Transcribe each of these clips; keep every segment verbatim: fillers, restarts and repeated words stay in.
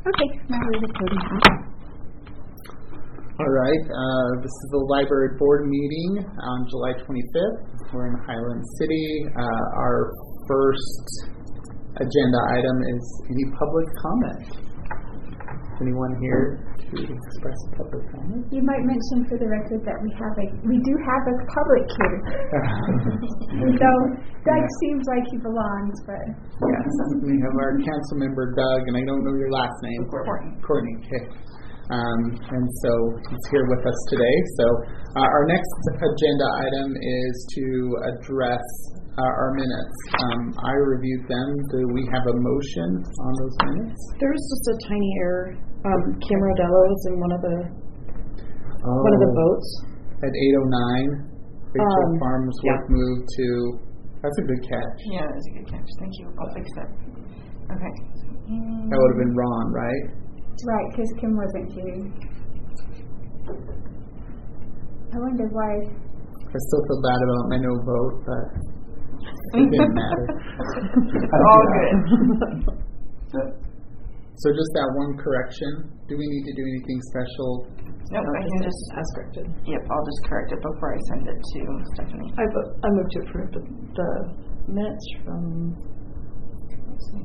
Okay, now we're recording. All right, uh, this is the library board meeting on July twenty-fifth. We're in Highland City. Uh, our first agenda item is any public comment. Anyone here to express public comment? You might mention for the record that we have a we do have a public here. So Doug yeah. seems like he belongs, but yes, we have our council member Doug, and I don't know your last name. Courtney. Courtney. Okay. Um, and so he's here with us today. So uh, our next agenda item is to address uh, our minutes. Um, I reviewed them. Do we have a motion on those minutes? There was just a tiny error. Um, Kim Rodello is in one of the oh, one of the votes at eight oh nine. Rachel um, Farmsworth yeah. moved to. That's a good catch. Yeah, that's a good catch. Thank you. I'll fix that. Okay. That would have been Ron, right? Right, because Kim wasn't here. I wonder why. I still feel bad about my no vote, but it didn't matter. All good. So just that one correction. Do we need to do anything special? Nope, no, I can just as corrected. Yep, I'll just correct it before I send it to Stephanie. I vote, I move to approve the, the minutes from let's see,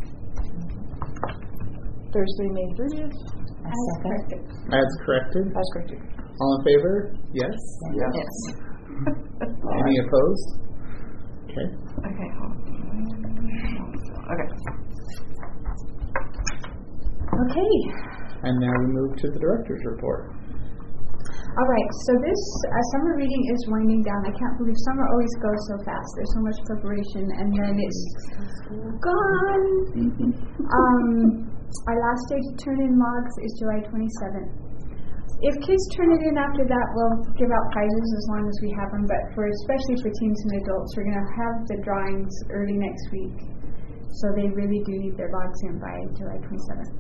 Thursday, May thirtieth. As corrected. As corrected. As corrected. All in favor? Yes. Yes. yes. Any opposed? Okay. Okay. Hold on. Okay. Okay. And now we move to the director's report. All right, so this uh, summer reading is winding down. I can't believe summer always goes so fast. There's so much preparation, and then it's gone. um, our last day to turn in logs is July twenty-seventh. If kids turn it in after that, we'll give out prizes as long as we have them, but for especially for teens and adults, we're going to have the drawings early next week. So they really do need their logs in by July twenty-seventh.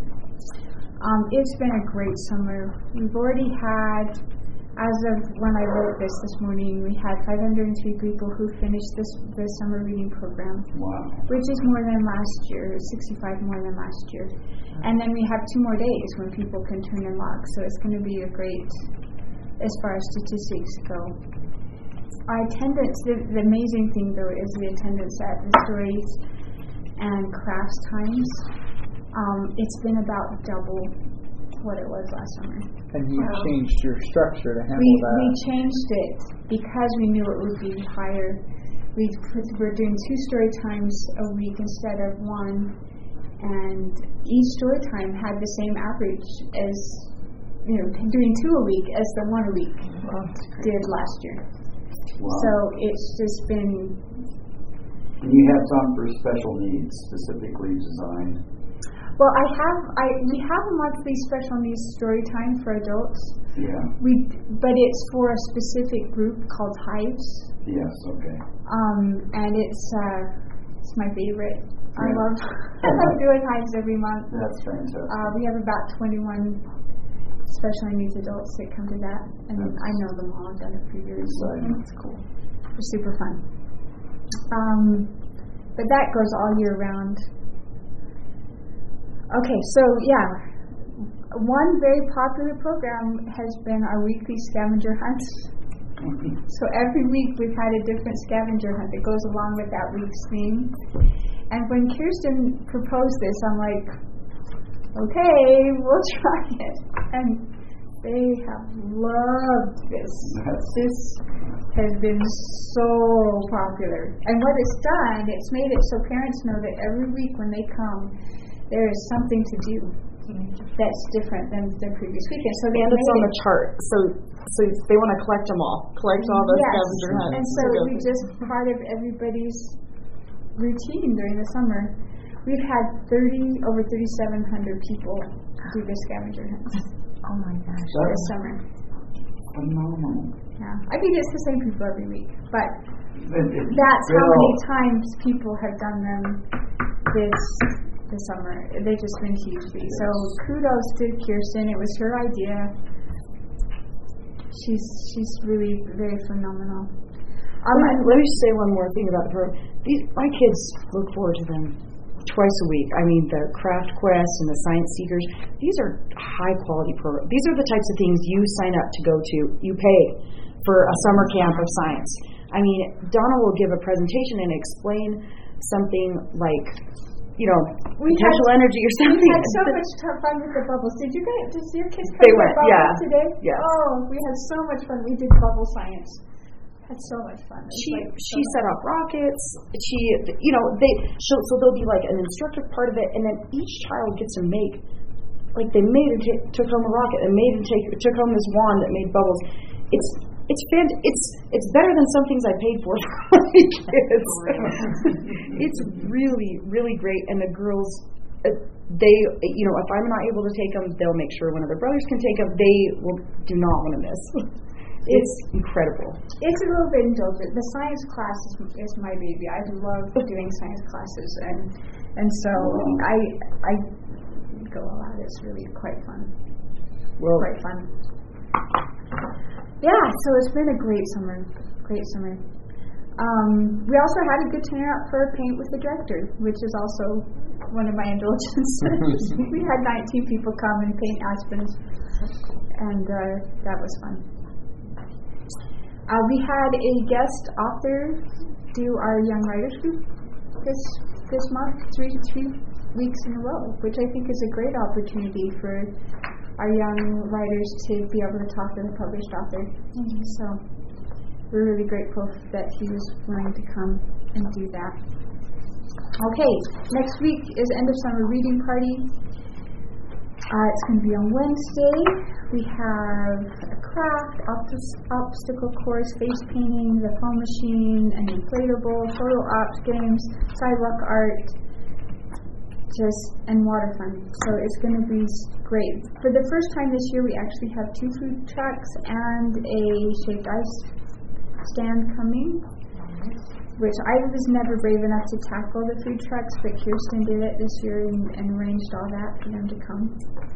Um, it's been a great summer. We've already had, as of when I wrote this this morning, we had five hundred three people who finished this the summer reading program. Wow. Which is more than last year, sixty-five more than last year. And then we have two more days when people can turn in logs, so it's going to be a great, as far as statistics go. Our attendance, the, the amazing thing though is the attendance at the stories and crafts times. Um, it's been about double what it was last summer. And you wow. changed your structure to handle we, that. We changed it because we knew it would be higher. We put, we're doing two story times a week instead of one, and each story time had the same average as, you know, doing two a week as the one a week wow. did last year. Wow. So it's just been. And you have some for special needs, specifically designed. Well, I have I we have a monthly special needs story time for adults. Yeah. We but it's for a specific group called Hives. Yes. Okay. Um, and it's uh, it's my favorite. Yeah. I love I love doing Hives every month. That's fantastic. Uh, we have about twenty-one special needs adults that come to that, and that's I know them all. I've done it for years. That's cool. They're super fun. Um, but that goes all year round. Okay, so yeah, one very popular program has been our weekly scavenger hunt. So every week we've had a different scavenger hunt that goes along with that week's theme. And when Kirsten proposed this, I'm like, okay, we'll try it. And they have loved this. This has been so popular. And what it's done, it's made it so parents know that every week when they come, there is something to do that's different than the previous weekend. So they and it's on it. the chart. So so they want to collect them all. Collect all the yes. scavenger hunts. And so we just part of everybody's routine during the summer. We've had thirty over thirty-seven hundred people do the scavenger hunts. Oh my gosh. This summer. Phenomenal. Yeah. I mean it's the same people every week. But it, it, that's how all, many times people have done them this this summer. They've just been hugely. Yes. So kudos to Kirsten. It was her idea. She's she's really very phenomenal. Um, let, me, let me say one more thing about the program. These my kids look forward to them twice a week. I mean, the Craft Quest and the Science Seekers, these are high quality programs. These are the types of things you sign up to go to. You pay for a summer camp of science. I mean, Donna will give a presentation and explain something like, you know, We potential had- energy or something. We had so much t- fun with the bubbles. Did you guys? Did your kids come They to went, bubbles yeah. today? Yes. Oh, we had so much fun. We did bubble science. Had so much fun. It was She like she so set up rockets. She you know they so so there'll be like an instructive part of it, and then each child gets to make, like they made and t- took home a rocket and made and take took home this wand that made bubbles. It's it's fant- it's it's better than some things I paid for for my kids. It's really really great, and the girls. Uh, they, you know, if I'm not able to take them, they'll make sure one of their brothers can take them. They will do not want to miss. It's incredible. It's a little bit indulgent. The science class is, is my baby. I love doing science classes, and and so I I go a lot. It's really quite fun. Well, Quite fun. Yeah. So it's been a great summer. Great summer. Um, we also had a good turnout for Paint with the Director, which is also one of my indulgences. We had nineteen people come and paint aspens, and uh, that was fun. Uh, we had a guest author do our Young Writers Group this this month, three three weeks in a row, which I think is a great opportunity for our young writers to be able to talk with a published author. Mm-hmm. So we're really grateful that he was willing to come and do that. Okay, next week is end of summer reading party. Uh, it's going to be on Wednesday. We have a craft, obst- obstacle course, face painting, the foam machine, an inflatable, photo ops, games, sidewalk art, just and water fun. So it's going to be great. For the first time this year, we actually have two food trucks and a shaved ice stand coming, which I was never brave enough to tackle the food trucks, but Kirsten did it this year and, and arranged all that for them to come.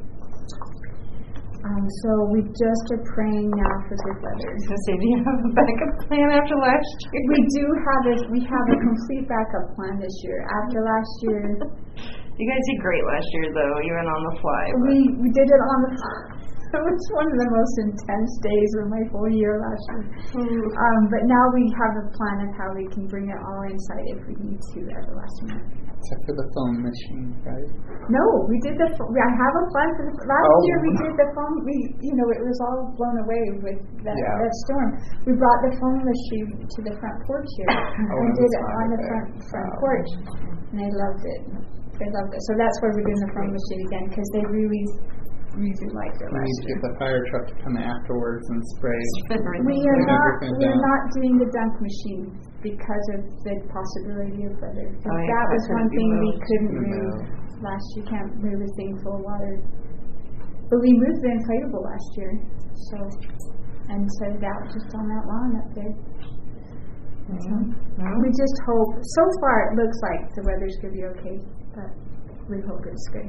Um, so we just are praying now for good weather. I was going to say, do you have a backup plan after last year? We do have a we have a complete backup plan this year. After last year, You guys did great last year, though, even on the fly. But we we did it on the. It was one of the most intense days of my whole year last year. Um, but now we have a plan of how we can bring it all inside if we need to at the last minute. Except for the phone machine, right? No, we did the. pho- I have a plan for the last Oh. year. We did the phone. We, you know, it was all blown away with that, Yeah. that storm. We brought the phone machine to the front porch here Oh, and it did was it fun on the there. front front Wow. porch, and they loved it. They loved it. So that's why we're doing the phone machine again, because they really, really liked it We last need to year. get the fire truck to come afterwards and spray. We are Clean not. everything We are down. not doing the dunk machine because of the possibility of weather. Oh, yeah, that was that one couldn't be thing we moved. couldn't Couldn't move move. last year. Can't move a thing full of water. But we moved the inflatable last year, so and set it out just on that lawn up there. So we just hope. So far, it looks like the weather's going to be okay, but we hope it's good.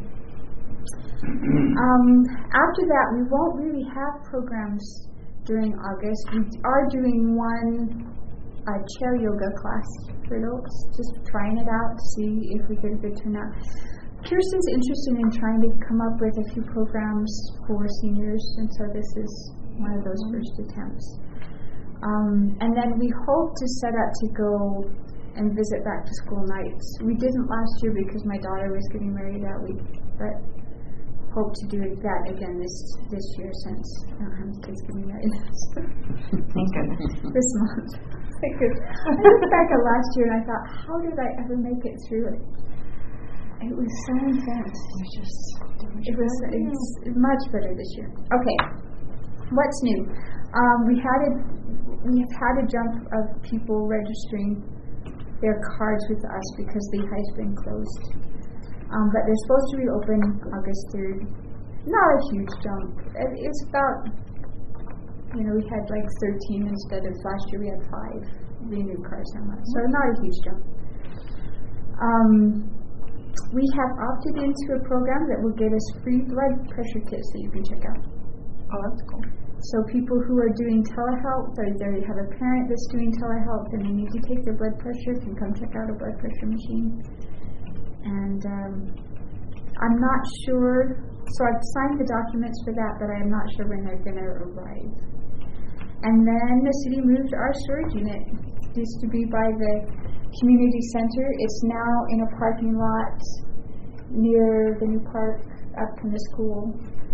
Um, after that, we won't really have programs during August. We are doing one uh, chair yoga class for adults, just trying it out to see if we get a good turnout. Kirsten's interested in trying to come up with a few programs for seniors, and so this is one of those first attempts. Um, and then we hope to set up to go and visit back to school nights. We didn't last year because my daughter was getting married that week, but hope to do that again this this year since I don't have kids getting married Thank goodness. this month. Because I looked back at last year and I thought, how did I ever make it through it? It was so intense. It was just, it was it's much better this year. Okay, what's new? Um, we had a we've had a jump of people registering their cards with us because the high's been closed. Um, but they're supposed to reopen August third. Not a huge jump. It- It's about, you know, we had like thirteen instead of last year we had five renewed cards that month. So not a huge jump. Um, we have opted into a program that will get us free blood pressure kits that you can check out. Oh, that's cool. So people who are doing telehealth, or they have a parent that's doing telehealth and they need to take their blood pressure, can come check out a blood pressure machine. And um, I'm not sure, so I've signed the documents for that, but I'm not sure when they're going to arrive. And then the city moved our storage unit. It used to be by the community center. It's now in a parking lot near the new park up from the school.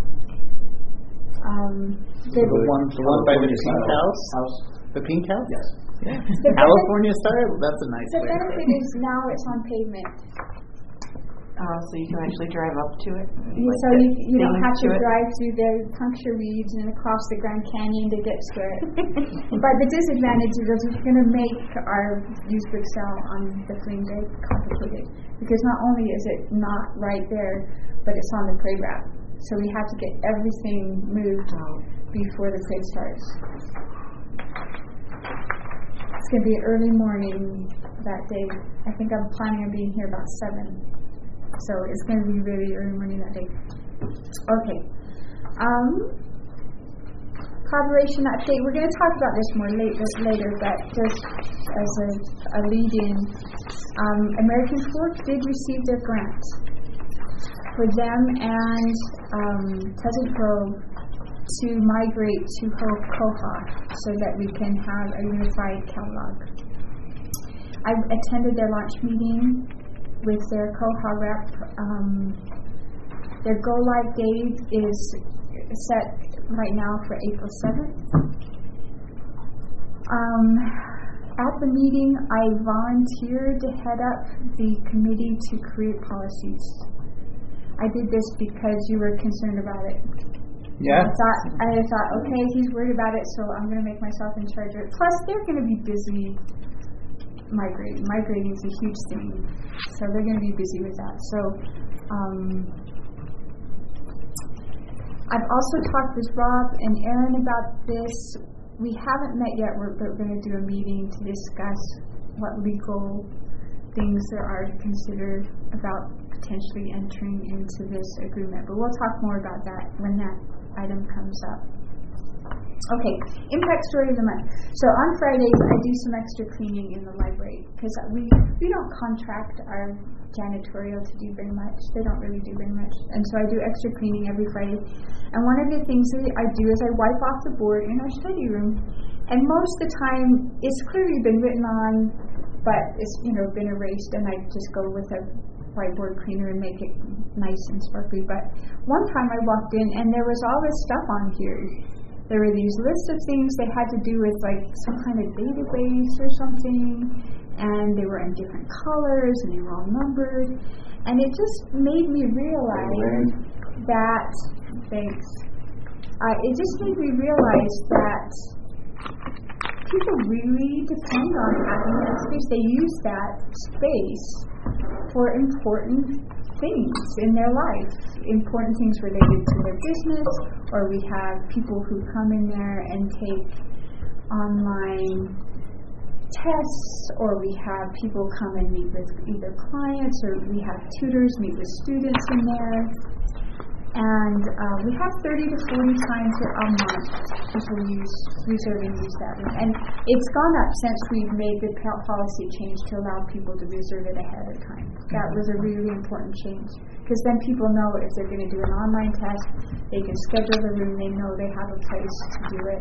Um, The one, the one by the pink house? House. The pink house? Yes. Yeah. The California style? That's a nice The way. benefit is now it's on pavement. Oh, so you can actually drive up to it. You- Like so get you, you don't things have to it. drive through the puncture weeds and across the Grand Canyon to get to it. But the disadvantage is it's going to make our used book sale on the Fling very complicated. Because not only is it not right there, but it's on the parade route. So we have to get everything moved before the parade starts. It's going to be early morning that day. I think I'm planning on being here about seven. So it's going to be really early morning that day. Okay. Um, collaboration update. We're going to talk about this more later, later but just as a, a lead-in, um, American Fork did receive their grant for them and um, Pleasant Grove to migrate to Koha so that we can have a unified catalog. I attended their launch meeting with their Koha rep. Um, their go live date is set right now for April seventh. Um, at the meeting, I volunteered to head up the committee to create policies. I did this because you were concerned about it. Yeah. I thought, I thought, okay, he's worried about it, so I'm going to make myself in charge of it. Plus, they're going to be busy migrating. Migrating is a huge thing, so they're going to be busy with that. So, um, I've also talked with Rob and Aaron about this. We haven't met yet, we're, but we're going to do a meeting to discuss what legal things there are to consider about potentially entering into this agreement. But we'll talk more about that when that item comes up. Okay, impact story of the month. So on Fridays, I do some extra cleaning in the library because we we don't contract our janitorial to do very much. They don't really do very much, and so I do extra cleaning every Friday. And one of the things that I do is I wipe off the board in our study room, and most of the time it's clearly been written on, but it's you know been erased, and I just go with a whiteboard cleaner and make it nice and sparkly. But one time I walked in and there was all this stuff on here. There were these lists of things they had to do with like some kind of database or something, and they were in different colors and they were all numbered, and it just made me realize that thanks uh, it just made me realize that people really depend on having that space. They use that space for important things in their life, important things related to their business, or we have people who come in there and take online tests, or we have people come and meet with either clients, or we have tutors meet with students in there. And uh, we have thirty to forty times a month people use, reserve and use that room. And it's gone up since we've made the policy change to allow people to reserve it ahead of time. That was a really important change. Because then people know if they're going to do an online test, they can schedule the room, they know they have a place to do it.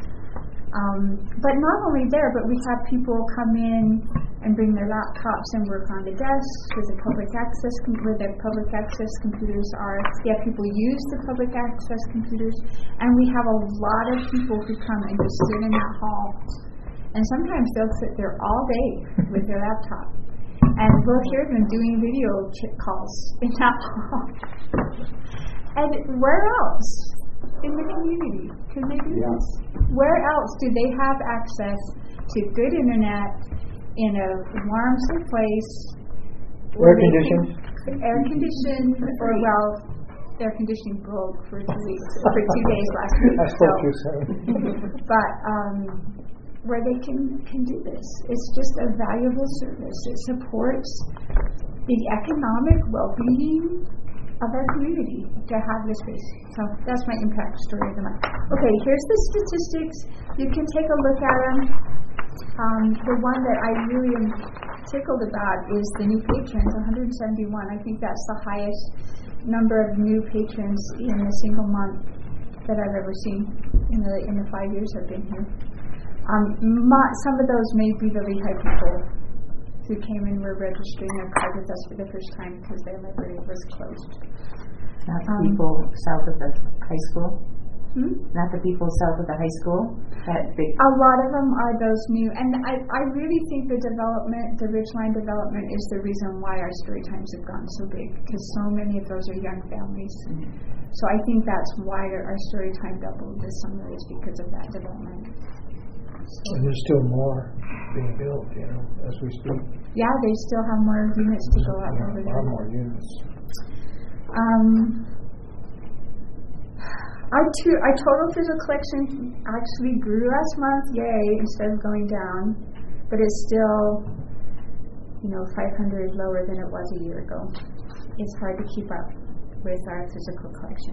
Um, but not only there, but we have people come in and bring their laptops and work on the desks with the public access com- where the public access computers are. We have people use the public access computers, and we have a lot of people who come and just sit in that hall. And sometimes they'll sit there all day with their laptop, and we'll hear them doing video ch- calls in that hall. And where else in the community can they do Yeah. this? Where else do they have access to good internet in a warm, safe place? Air conditioned? Air conditioned, or well, air conditioning broke for two weeks, for two days last week. I spoke so. too soon. But um, where they can, can do this. It's just a valuable service. It supports the economic well-being of our community to have this space. So that's my impact story of the month. Okay, here's the statistics. You can take a look at them. Um, the one that I really am tickled about is the new patrons, one hundred seventy-one. I think that's the highest number of new patrons in a single month that I've ever seen in the in the five years I've been here. Um, my, some of those may be the Lehigh people who came and were registering their card with us for the first time because their library was closed. Not the Um, people south of the high school? Hmm? Not the people south of the high school? That big. A lot of them are those new, and I, I really think the development, the Ridgeline development, is the reason why our story times have gotten so big, because so many of those are young families. So I think that's why our story time doubled this summer, is because of that development. And there's still more being built, you know, as we speak. Yeah, they still have more units to go up Yeah, over a there. lot more units. Um, our, two, our total physical collection actually grew last month, yay, instead of going down, but it's still, you know, five hundred lower than it was a year ago. It's hard to keep up with our physical collection.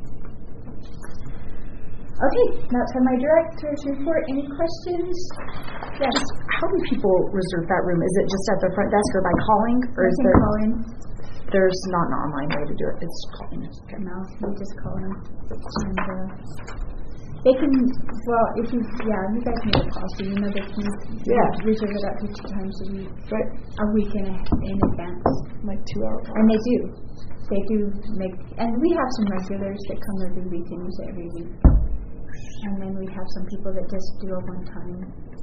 Okay, that's on my director's report. Any questions? Yes. How do people reserve that room? Is it just at the front desk or by calling, or You is can there? call in. There's not an online way to do it. It's calling. Okay. No, you just call in. And uh, they can, well, if you, yeah, you guys know the cost, so you know they can Yeah. reserve it up to two times a week, Right. a week in, in advance. Like two hours. And they do. They do make, and we have some regulars that come every week and use it every week. And then we have some people that just do it one time.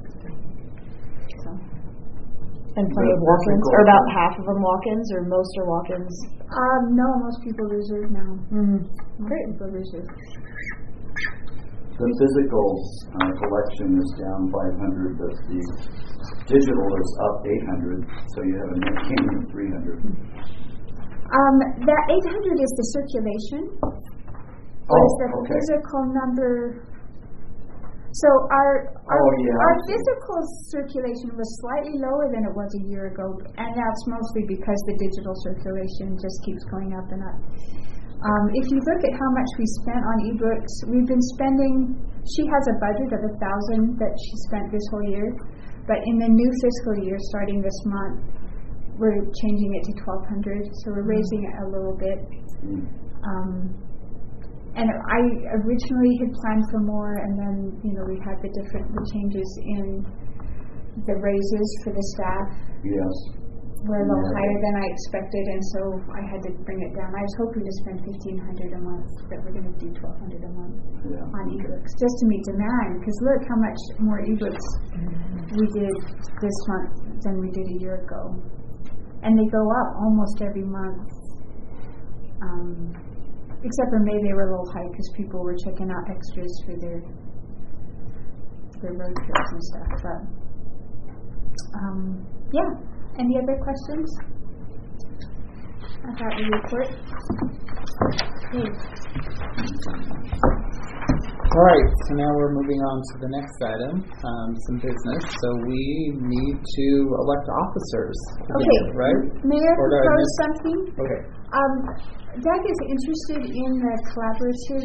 So. And plenty of walk-ins, or about half of them walk-ins, or most are walk-ins. Um, no, most people reserve now. Mm-hmm. Most people reserve. The physical uh, collection is down five hundred, but the digital is up eight hundred, so you have a net gain of three hundred. Um, that eight hundred is the circulation. Oh, What is the okay. physical number? So our our, Oh, yeah, our I see. physical circulation was slightly lower than it was a year ago, and that's mostly because the digital circulation just keeps going up and up. Um, if you look at how much we spent on ebooks, we've been spending. She has a budget of a thousand that she spent this whole year, but in the new fiscal year, starting this month, we're changing it to twelve hundred. So we're raising it a little bit. Um, And I originally had planned for more, and then, you know, we had the different the changes in the raises for the staff Yes. were a little Yeah. higher than I expected, and so I had to bring it down. I was hoping to spend fifteen hundred a month, but we're going to do twelve hundred a month Yeah. on ebooks just to meet demand. Because look how much more ebooks we did this month than we did a year ago, and they go up almost every month. Um, Except for May, they were a little high because people were checking out extras for their their road trips and stuff. But um, yeah, any other questions about the report? Okay. All right, so now we're moving on to the next item, um, some business. So we need to elect officers again, Okay, right? Mayor Or do I proposed miss- something. Okay. Um, Doug is interested in the collaborative.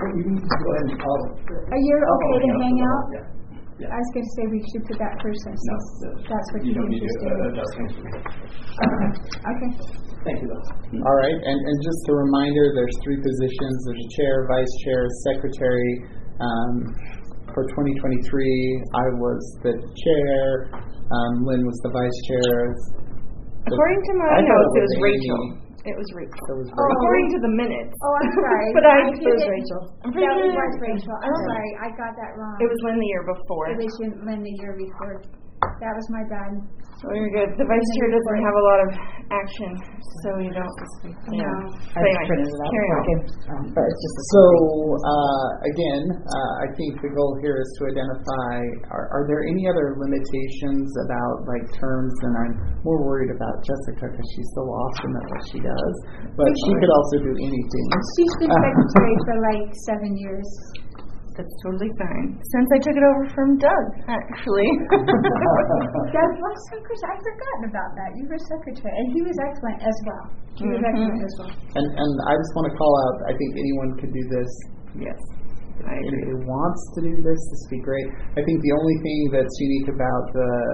Are you okay to hang out? I was going to say we should put that first since that's what You you're don't need to interested uh, in. adjust things for me. Okay. Thank you, though. All right, and, and just a reminder, there's three positions. There's a chair, vice chair, secretary. Um, for twenty twenty-three, I was the chair. Um, Lynn was the vice chair. According to my I thought notes, it it was was Rachel. Amy. It was Rachel. So it was Oh, Rachel. According to the minutes. Oh, I'm sorry. But I- I It was did- Rachel. I'm pretty That sure was Rachel. I'm Okay. sorry. I got that wrong. It was Lynn the year before. It was in- Lynn the year before. That was my bad. So you're good. The vice chair doesn't have a lot of action, so you don't. You know. No. So I anyway, printed it out carry before I on. came, um, but it's just a So uh, again, uh, I think the goal here is to identify: are, are there any other limitations about like terms? And I'm more worried about Jessica because she's so awesome at what she does, but she could also do anything. She's been secretary for like seven years. That's totally fine. Since I took it over from Doug, actually. Doug was secretary. I've forgotten about that. You were secretary, and he was excellent as well. He was Mhm. excellent as well. And and I just want to call out: I think anyone could do this. Yes. I Anybody agree. who wants to do this, this would be great. I think the only thing that's unique about the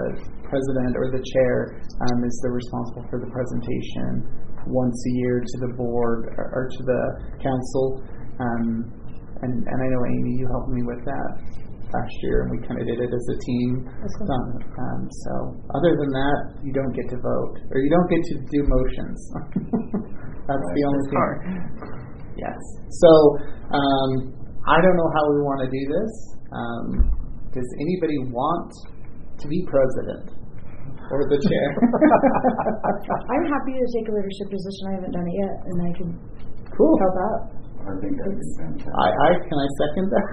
president or the chair um, is the responsible for the presentation once a year to the board or, or to the council. Um, and, and I know, Amy, you helped me with that last year, and we kind of did it as a team. Um, um, so other than that, you don't get to vote, or you don't get to do motions. That's right. The only thing. Hard. Yes. So um, I don't know how we want to do this. Um, does anybody want to be president or the chair? I'm happy to take a leadership position. I haven't done it yet, and I can cool. help out. I think that'd be fantastic. I, I can I second that?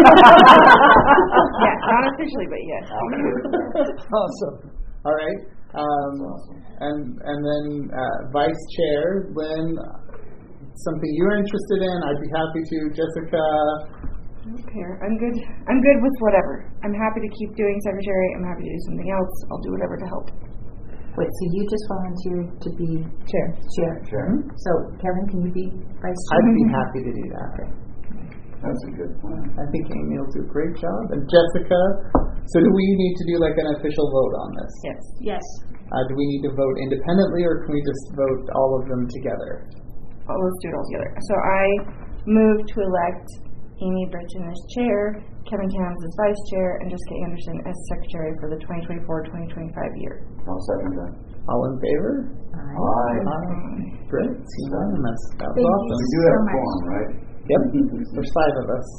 Yeah, not officially, but yes. Awesome. All right. Um, awesome. And and then uh, vice chair, Lynn, something you're interested in, I'd be happy to. Jessica. Okay, I'm good. I'm good with whatever. I'm happy to keep doing secretary. I'm happy to do something else. I'll do whatever to help. Wait, so you just volunteered to be chair? Chair. Chair. Mm-hmm. So, Kevin, can you be vice chair? I'd be happy to do that. Okay. That's a good plan. I think Amy will do a great job. And Jessica, so do we need to do like an official vote on this? Yes. Yes. Uh, do we need to vote independently, or can we just vote all of them together? Oh, let's do it all together. So I move to elect Amy Britton as chair, Kevin Cams as vice chair, and Jessica Anderson as secretary for the twenty twenty-four twenty twenty-five year. I'll second that. All in favor? Aye. Aye. Aye. Great. It's unanimous. That was Thank you. awesome. We do So have a much. quorum, right? Yep. There's five of us.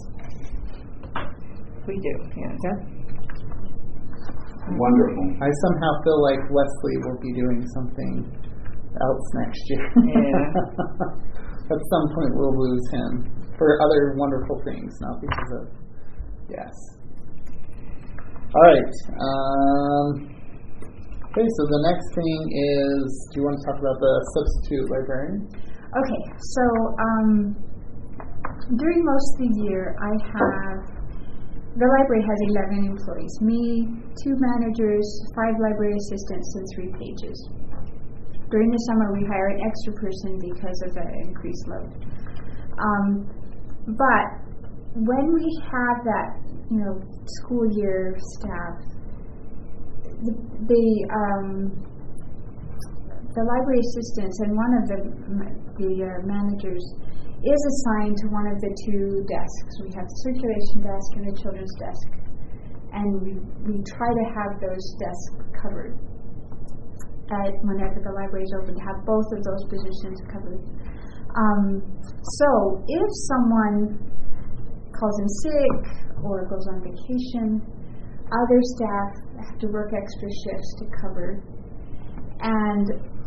We do, yeah. Yeah. Wonderful. I somehow feel like Wesley will be doing something else next year. Yeah. At some point we'll lose him for other wonderful things, not because of yes. All right. Um, okay, so the next thing is, do you want to talk about the substitute librarian? Okay, so um, during most of the year, I have, the library has eleven employees. Me, two managers, five library assistants, and three pages. During the summer, we hire an extra person because of the increased load. Um, but when we have that, you know, school year staff, the, the um, the library assistants and one of the the uh, managers is assigned to one of the two desks. We have the circulation desk and the children's desk, and we we try to have those desks covered. At whenever the library is open, to have both of those positions covered. Um, so if someone calls in sick or goes on vacation, other staff have to work extra shifts to cover. And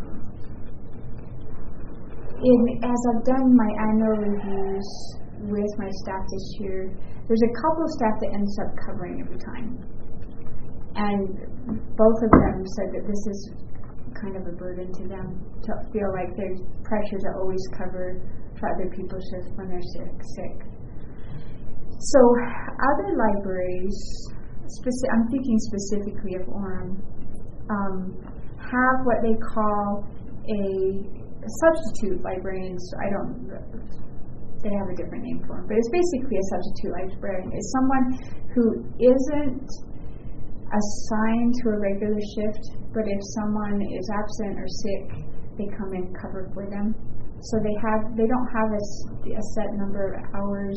in, as I've done my annual reviews with my staff this year, there's a couple of staff that ends up covering every time. And both of them said that this is kind of a burden to them, to feel like there's pressure to always cover for other people's shifts when they're sick. sick. So other libraries, speci- I'm thinking specifically of Orem, um, have what they call a, a substitute librarian. So I don't, they have a different name for them, but it's basically a substitute librarian. It's someone who isn't assigned to a regular shift, but if someone is absent or sick, they come and cover for them. So they have, they don't have a, a set number of hours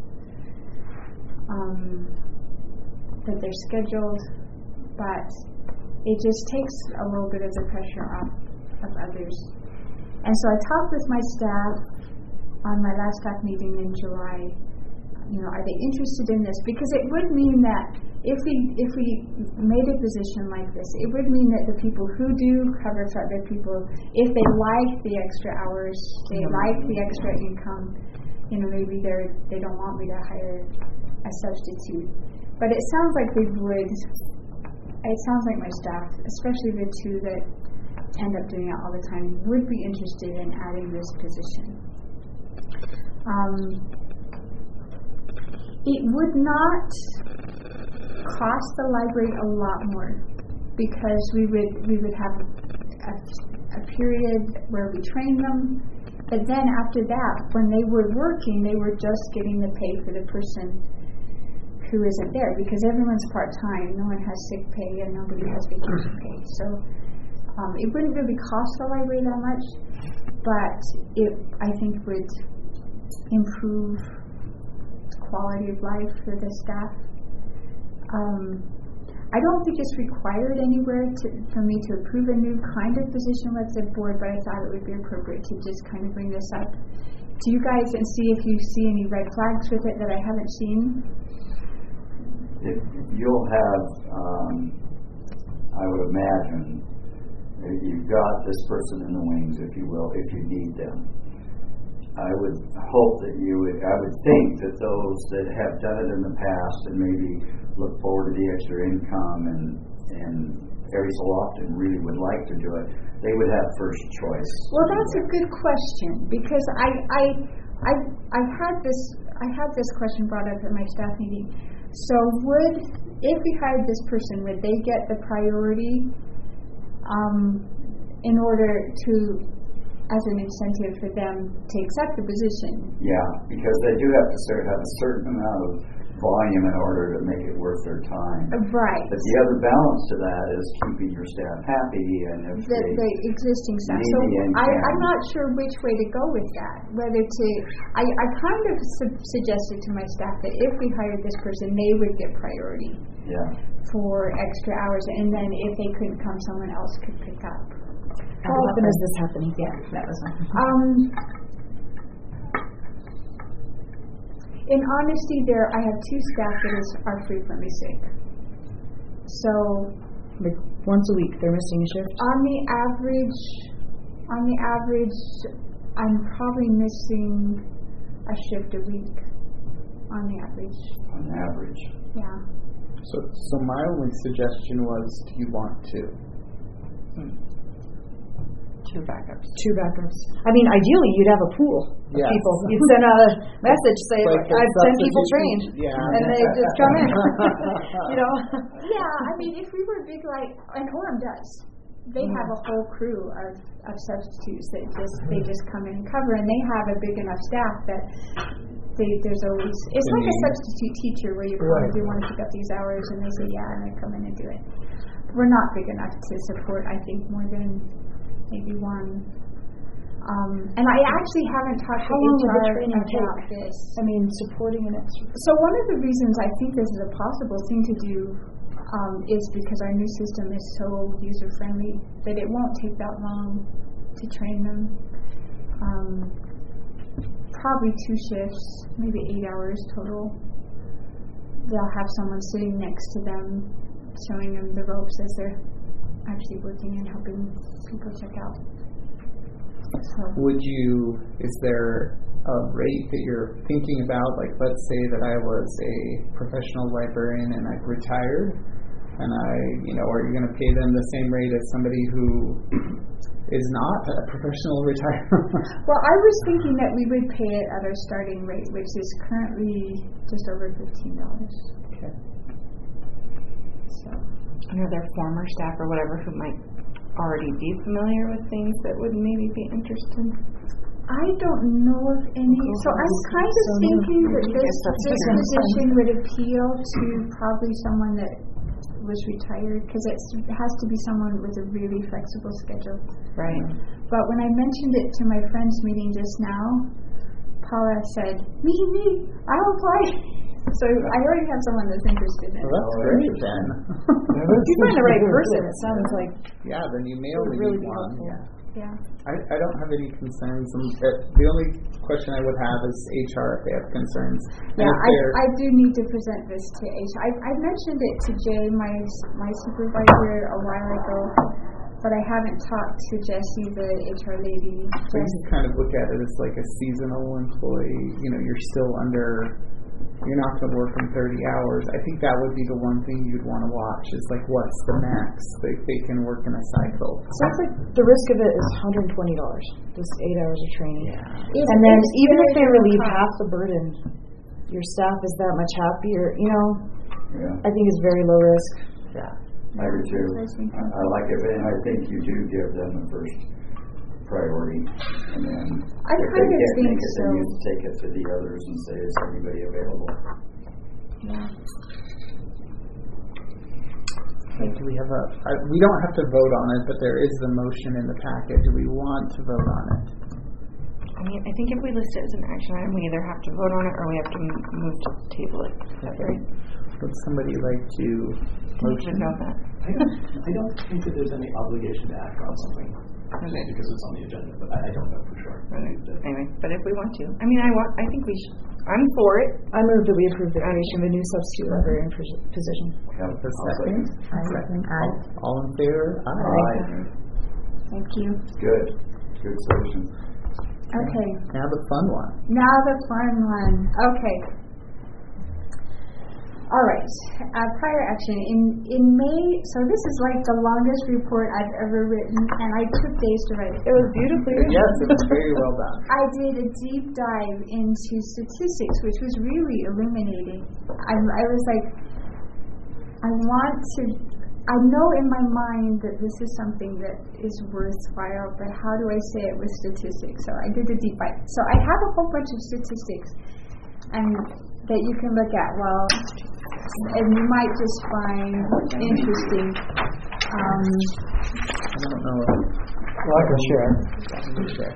um, that they're scheduled, but it just takes a little bit of the pressure off of others. And so I talked with my staff on my last staff meeting in July. You know, are they interested in this? Because it would mean that if we if we made a position like this, it would mean that the people who do cover for other people, if they like the extra hours, they mm-hmm. like the extra income, you know, maybe they're they don't want me to hire a substitute. But it sounds like they would. It sounds like my staff, especially the two that end up doing it all the time, would be interested in adding this position. Um, it would not cost the library a lot more, because we would we would have a, a period where we train them, but then after that, when they were working, they were just getting the pay for the person who who isn't there, because everyone's part-time, no one has sick pay, and nobody has vacation pay. So um, it wouldn't really cost the library that much, but it, I think, would improve quality of life for the staff. Um, I don't think it's required anywhere to, for me to approve a new kind of position with the board, but I thought it would be appropriate to just kind of bring this up to you guys and see if you see any red flags with it that I haven't seen. If you'll have, um, I would imagine, if you've got this person in the wings, if you will, if you need them. I would hope that you would, I would think that those that have done it in the past and maybe look forward to the extra income and, and every so often really would like to do it, they would have first choice. Well, that's a good question, because I I I I had this I had this question brought up at my staff meeting. So would, if we hired this person, would they get the priority um, in order to, as an incentive for them to accept the position? Yeah, because they do have to sort of have a certain amount of volume in order to make it worth their time. Right. But the other balance to that is keeping your staff happy, and if the, they the existing staff. need So the income. I, I'm not sure which way to go with that. Whether to, I, I kind of su- suggested to my staff that if we hired this person, they would get priority yeah. for extra hours, and then if they couldn't come, someone else could pick up. How often is this happening? Yeah, that was one. Um, in honesty, there I have two staff that is, are frequently sick. So Like once a week, they're missing a shift. on the average, on the average, I'm probably missing a shift a week. On the average, On average. yeah. So, so my only suggestion was, do you want to? Two backups. Two backups. I mean, ideally, you'd have a pool of Yes. people. You'd send out a message, say, Like like, I have ten people substitution. trained. Yeah. And they just come in. You know? Yeah, I mean, if we were big like, and Orem does, they have a whole crew of, of substitutes that just they just come in and cover, and they have a big enough staff that they, there's always, it's like a substitute teacher where you come Right. and do want to pick up these hours, and they say yeah, and they come in and do it. We're not big enough to support, I think, more than maybe one. Um, and I actually haven't talked How to long would the H R training about take? this. I mean, supporting an extra. So one of the reasons I think this is a possible thing to do um, is because our new system is so user-friendly that it won't take that long to train them. Um, probably two shifts, maybe eight hours total. They'll have someone sitting next to them, showing them the ropes as they're actually working and helping people check out. So. Would you, is there a rate that you're thinking about? Like, let's say that I was a professional librarian and I've retired, and I, you know, are you going to pay them the same rate as somebody who is not a professional retired? Well, I was thinking that we would pay it at our starting rate, which is currently just over fifteen dollars. Okay. So. And are there former staff or whatever who might already be familiar with things that would maybe be interested? I don't know of any. So I'm kind of thinking that this, this position would appeal to probably someone that was retired, because it has to be someone with a really flexible schedule. Right. But when I mentioned it to my friend's meeting just now, Paula said, me, me, I'll apply. So I already have someone that's interested in it. Well, that's great then. If you find the right person, it sounds like Yeah, then you may only really need be one. helpful. Yeah. Yeah. I, I don't have any concerns. Um, uh, the only question I would have is H R if they have concerns. And Yeah, if I, they're- I do need to present this to H R. I, I mentioned it to Jay, my my supervisor, a while ago, but I haven't talked to Jessie, the H R lady. I Just, just kind of look at it as like a seasonal employee. You know, you're still under, you're not going to work in thirty hours. I think that would be the one thing you'd want to watch is like, what's the max they, they can work in a cycle. sounds like the risk of it is one hundred twenty dollars. Just eight hours of training. It's- And then it's even if very, they very relieve hard. half the burden, your staff is that much happier. You know, Yeah. I think it's very low risk. Yeah. I do too. That's what I was thinking. I, I like it, and I think you do give them the first priority, and then I if they kind of can't think make it, then so. you take it to the others and say, is anybody available? Yeah. Okay, do we have a? I, we don't have to vote on it, but there is the motion in the packet. Do we want to vote on it? I mean, I think if we list it as an action item, we either have to vote on it or we have to m- move to table it. Is that right? Would somebody like to motion? About that. I don't, I don't think that there's any obligation to act on something Okay. just because it's on the agenda, but I, I don't know for sure. Okay. Anyway, but if we want to, I mean, I want. I think we should. I'm for it. I move that we approve the creation of a new substitute librarian pos- position. Have The second. I second. Aye. All in favor? Aye. Thank you. Good. Good solution. Okay. Now the fun one. Now the fun one. Okay. All right. Uh, prior action in in May. So this is like the longest report I've ever written, and I took days to write it. It was beautifully written. Yes, it's very well done. I did a deep dive into statistics, which was really illuminating. I, I was like, I want to. I know in my mind that this is something that is worthwhile, but how do I say it with statistics? So I did a deep dive. So I have a whole bunch of statistics, and that you can look at. Well, and you might just find interesting. Um, I don't know. Well, I can share. Okay.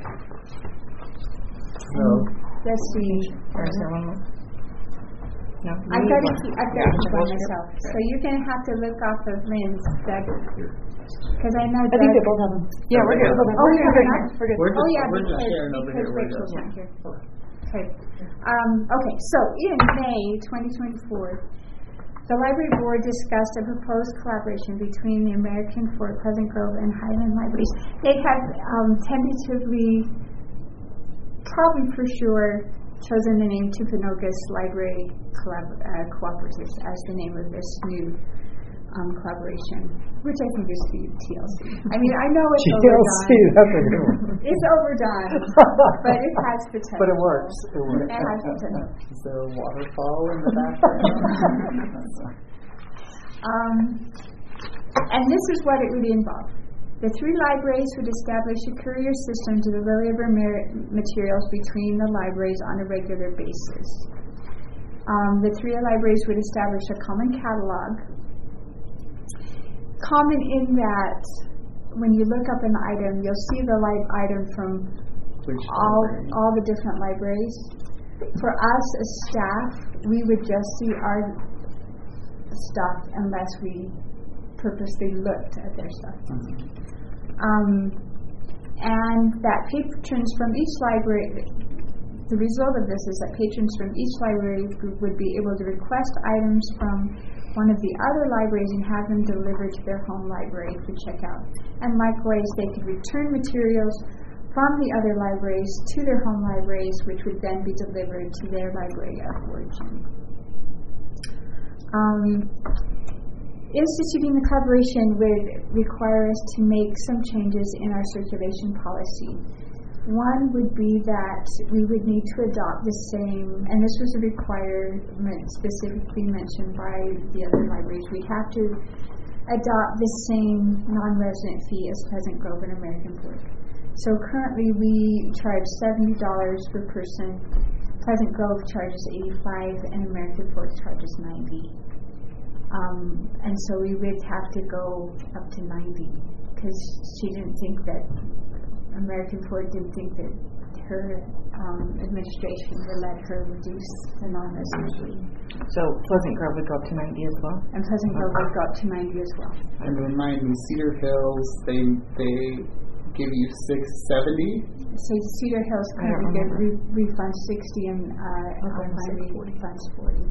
So let's see. Or is there one more? No. I've got to keep, I've got to keep by myself. So you're going to have to look off of Lynn's, Doug, because I know I Doug. think they both have them. Yeah, we're good. Oh, you're good. not? We're good. we're just, Oh yeah, we're just because, sharing over because here. We're Rachel's just- not here. Okay. Um, okay. So in May twenty twenty-four, the Library Board discussed a proposed collaboration between the American Fort, Pleasant Grove, and Highland Libraries. They have um, tentatively, probably for sure, chosen the name Timpanogos Library Collab- uh, Cooperatives as the name of this new um, collaboration, which I think is T L C. I mean, I know it's T L C, overdone. that's a good one. It's overdone, but it has potential. But it works. It works. It has potential. Is there a waterfall in the background? Um, and this is what it would involve. The three libraries would establish a courier system to deliver mer- materials between the libraries on a regular basis. Um, the three libraries would establish a common catalog. Common in that when you look up an item, you'll see the li- item from Which all library? all the different libraries. For us as staff, we would just see our stuff unless we purposely looked at their stuff. Um, and that patrons from each library, the result of this is that patrons from each library group would be able to request items from one of the other libraries and have them delivered to their home library for checkout. And likewise, they could return materials from the other libraries to their home libraries, which would then be delivered to their library of origin. Um, Instituting the collaboration would require us to make some changes in our circulation policy. One would be that we would need to adopt the same, and this was a requirement specifically mentioned by the other libraries, we have to adopt the same non-resident fee as Pleasant Grove and American Fork. So currently we charge seventy dollars per person, Pleasant Grove charges eighty-five dollars, and American Fork charges ninety dollars. Um, and so we would have to go up to ninety because she didn't think that American Ford didn't think that her um, administration would let her reduce the non-resident fee. So Pleasant Grove would go up to ninety as well. And Pleasant Grove would go up to ninety as well. And remind me, Cedar Hills, they they give you six seventy. So Cedar Hills I don't currently get remember. re- refund sixty and uh, Alpine refunds forty.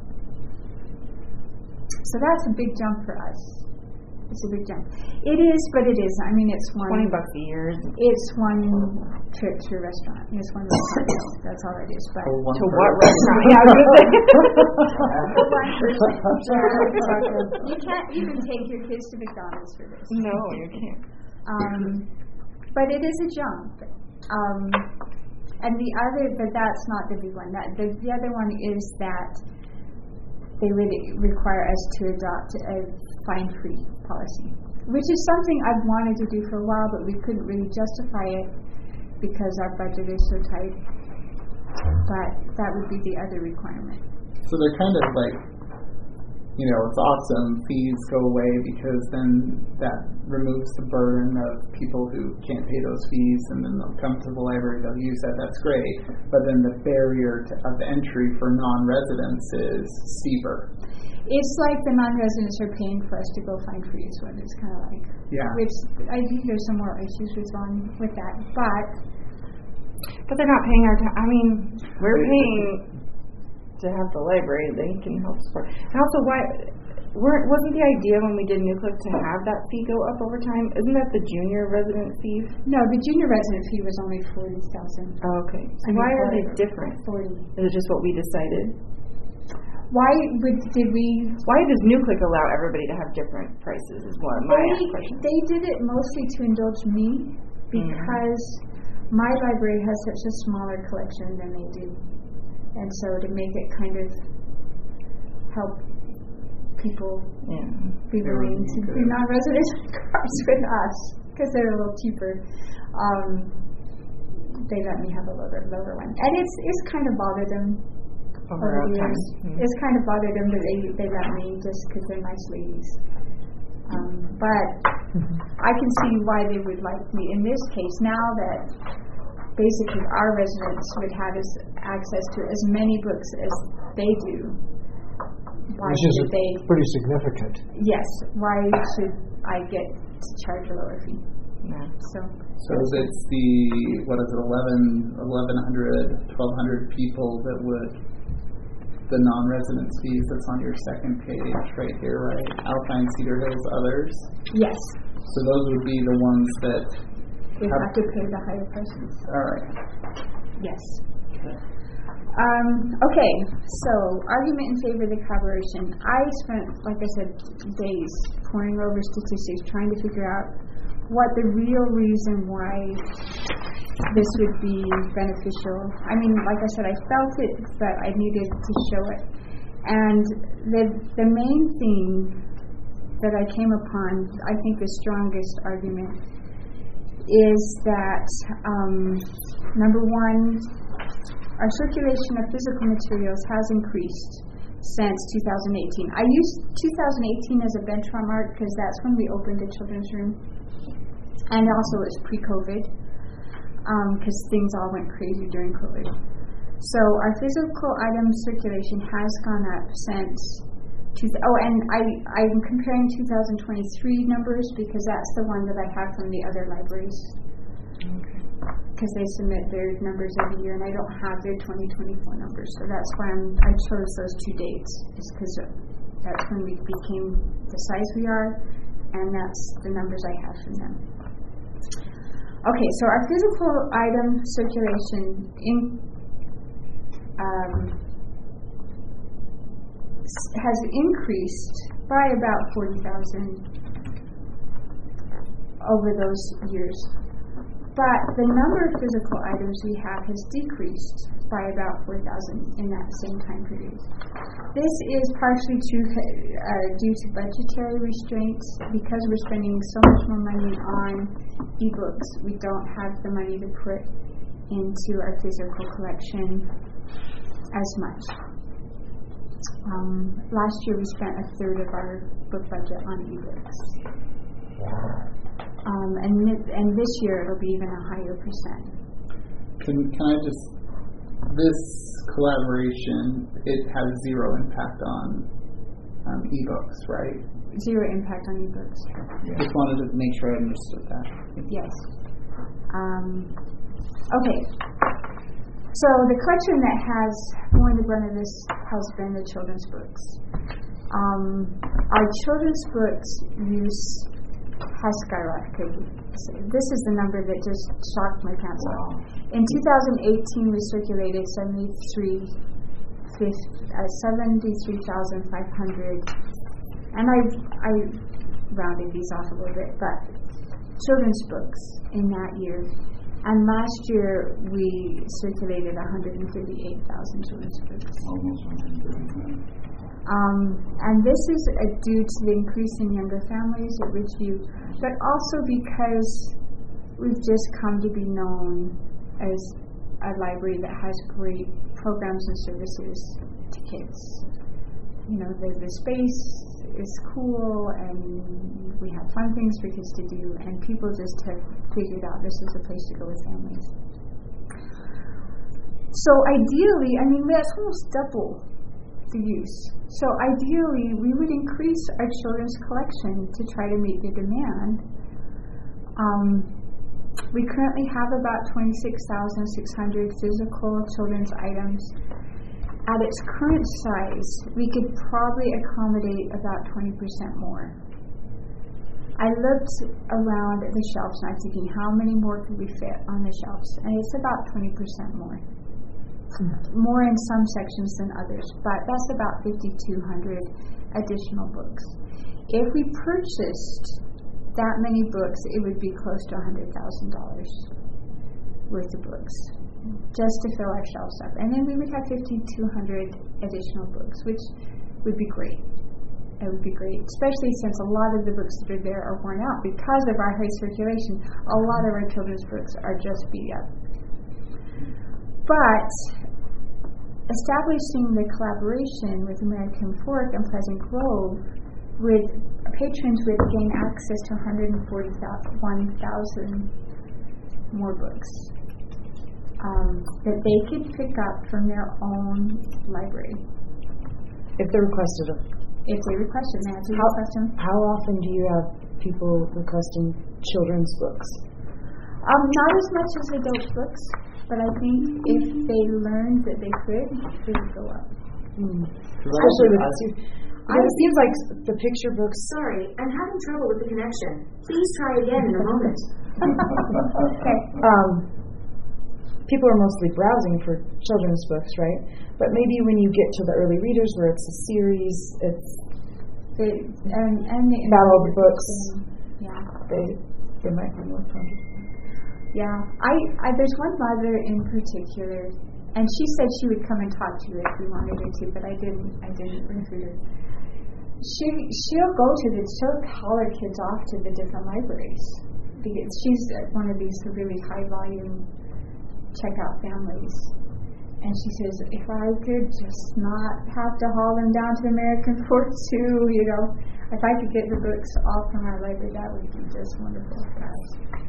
So that's a big jump for us. It's a big jump. It is, but it isn't. I mean, it's one. Twenty bucks a year. It's one trip to a restaurant. It's one restaurant. That's all it is. But For one To person. what restaurant? Yeah, I was gonna say. for one person. You can't even take your kids to McDonald's for this. No, you can't. Um, but it is a jump. Um, and the other, but that's not the big one. That the, the other one is that they would require us to adopt a fine-free policy, which is something I've wanted to do for a while, but we couldn't really justify it because our budget is so tight. But that would be the other requirement. So they're kind of like you know, it's awesome, fees go away, because then that removes the burden of people who can't pay those fees, and then they'll come to the library, they'll use that, that's great. But then the barrier to, of entry for non-residents is steeper. It's like the non-residents are paying for us to go find free is what it's kind of like. Yeah. Which I think there's some more issues with on with that, but But they're not paying our time. I mean, we're paying to have the library. They can help support. And also, why we're, wasn't the idea when we did Nuclick to have that fee go up over time? Isn't that the junior resident fee? no, the junior resident fee was only forty thousand. Oh, okay. So I mean, why are they for- different? Forty. Is it just what we decided? Why would did we? Why does Nuclick allow everybody to have different prices? Is one of my They, questions. they did it mostly to indulge me because my library has such a smaller collection than they do, and so to make it kind of help people Yeah. be willing to be non-resident cards with us because they're a little cheaper. Um, they let me have a lower lower one, and it's it's kind of bothered them over Over the time. years. Mhm. It's kind of bothered them that they they let me just because they're nice ladies. Um, but I can see why they would like me in this case now that basically our residents would have as access to as many books as they do. Why Which is should they? pretty significant. Yes. Why should I get to charge a lower fee? Yeah. So So it's the, what is it, eleven, eleven hundred, twelve hundred people that would, the non-residence fees that's on your second page right here, right? Alpine, Cedar Hills, others. yes, So those would be the ones that, we have to pay the higher prices. all right. Yes. Um, okay, so argument in favor of the collaboration. I spent, like I said, days poring over statistics, trying to figure out what the real reason why this would be beneficial. I mean, like I said, I felt it, but I needed to show it. And the the main thing that I came upon, I think the strongest argument, is that um, number one, our circulation of physical materials has increased since two thousand eighteen. I used two thousand eighteen as a benchmark because that's when we opened the children's room, and also it's pre-COVID because um, things all went crazy during COVID. So our physical item circulation has gone up since. Two, oh, and I, I'm comparing two thousand twenty-three numbers because that's the one that I have from the other libraries. Because they submit their numbers every year, and I don't have their twenty twenty-four numbers, so that's why I'm, I chose those two dates. Is because that's when we became the size we are, and that's the numbers I have from them. Okay, so our physical item circulation in, um, has increased by about forty thousand over those years. But the number of physical items we have has decreased by about four thousand in that same time period. This is partially due, uh, due to budgetary restraints. Because we're spending so much more money on ebooks, we don't have the money to put into our physical collection as much. Um, last year we spent a third of our book budget on ebooks. Um, and and this year it'll be even a higher percent. Can can I just, this collaboration, it has zero impact on um, ebooks, right? Zero impact on ebooks. Just wanted to make sure I understood that. Yes. Um, okay. So the collection that has borne the brunt of this has been the children's books. Um, our children's books use has skyrocketed. So this is the number that just shocked my pants off. In two thousand eighteen, we circulated seventy-three thousand five hundred, and I I rounded these off a little bit, but children's books in that year. And last year we circulated one hundred thirty-eight thousand children's books. Almost one hundred thirty. Um, and this is uh, due to the increase in younger families at Ridgeview, but also because we've just come to be known as a library that has great programs and services to kids. you know, the, the space is cool and we have fun things for kids to do, and people just have figured out this is a place to go with families. So ideally, I mean, that's almost double the use. So ideally, we would increase our children's collection to try to meet the demand. Um, we currently have about twenty-six thousand six hundred physical children's items. At its current size, we could probably accommodate about twenty percent more. I looked around at the shelves and I was thinking, how many more could we fit on the shelves? And it's about twenty percent more. More in some sections than others, but that's about fifty-two hundred additional books. If we purchased that many books, it would be close to one hundred thousand dollars worth of books just to fill our shelves up. And then we would have fifty-two hundred additional books, which would be great. It would be great, especially since a lot of the books that are there are worn out because of our high circulation. A lot of our children's books are just beat up. But establishing the collaboration with American Fork and Pleasant Grove, with patrons would gain access to one hundred forty-one thousand more books um, that they could pick up from their own library. If they requested them. If they requested them, they how, request them. How often do you have people requesting children's books? Um, not as much as adult books, but I think if they learned that they could, they would go up. Mm. Especially with two. It seems like the picture books. Sorry, I'm having trouble with the connection. Please try again in a moment. Okay. Um, people are mostly browsing for children's books, right? But maybe when you get to the early readers, where it's a series, it's the and and the Battle of the Books. And, yeah. They they might be more fun. Yeah, I, I there's one mother in particular, and she said she would come and talk to you if we wanted her to, but I didn't. I didn't recruit her. She she'll go to the she'll call her kids off to the different libraries because she's one of these really high volume checkout families, and she says if I could just not have to haul them down to American Fork too, you know, if I could get the books all from our library, that would be just wonderful for us.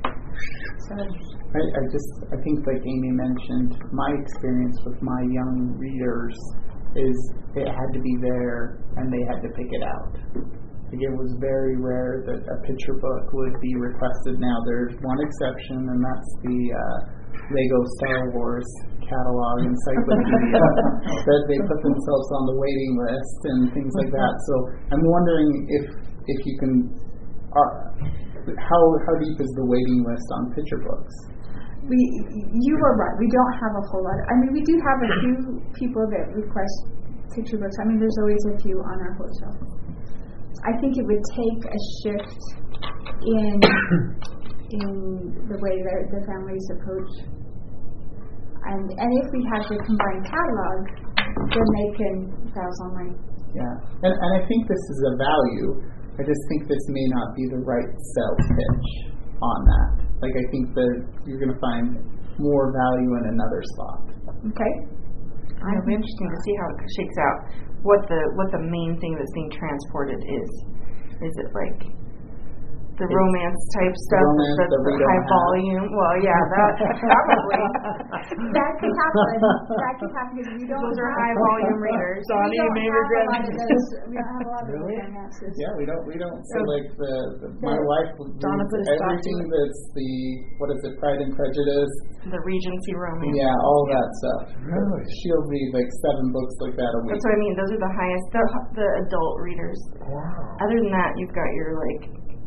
So I, I just I think like Amy mentioned, my experience with my young readers is it had to be there and they had to pick it out. Like it was very rare that a picture book would be requested. Now there's one exception, and that's the uh, Lego Star Wars catalog encyclopedia that they put themselves on the waiting list and things like that. So I'm wondering if if you can. Uh, How how deep is the waiting list on picture books? we, you are right. We don't have a whole lot. I mean, we do have a few people that request picture books. I mean, there's always a few on our hotel. I think it would take a shift in in the way that the families approach. And and if we have the combined catalog, then they can browse online. Yeah, and and I think this is a value. I just think this may not be the right sales pitch on that. Like, I think that you're going to find more value in another spot. Okay. It'll be interesting to see how it shakes out. What the what the main thing that's being transported is. Is it like the it's romance type stuff, romance the, that the high have. volume? Well, yeah, that probably. That could happen. That could happen because we don't. Those are have, high volume readers. We don't have a lot of those. We don't have a lot of Really? those romances. Yeah, we don't. We don't. So, So like the, the my the- wife Donna put reads a stop to everything it. that's the what is it, Pride and Prejudice. The Regency romance. Yeah, all that stuff. Really? She'll read like seven books like that a week. That's what I mean. Those are the highest, the, the adult readers. Wow. Other than that, you've got your like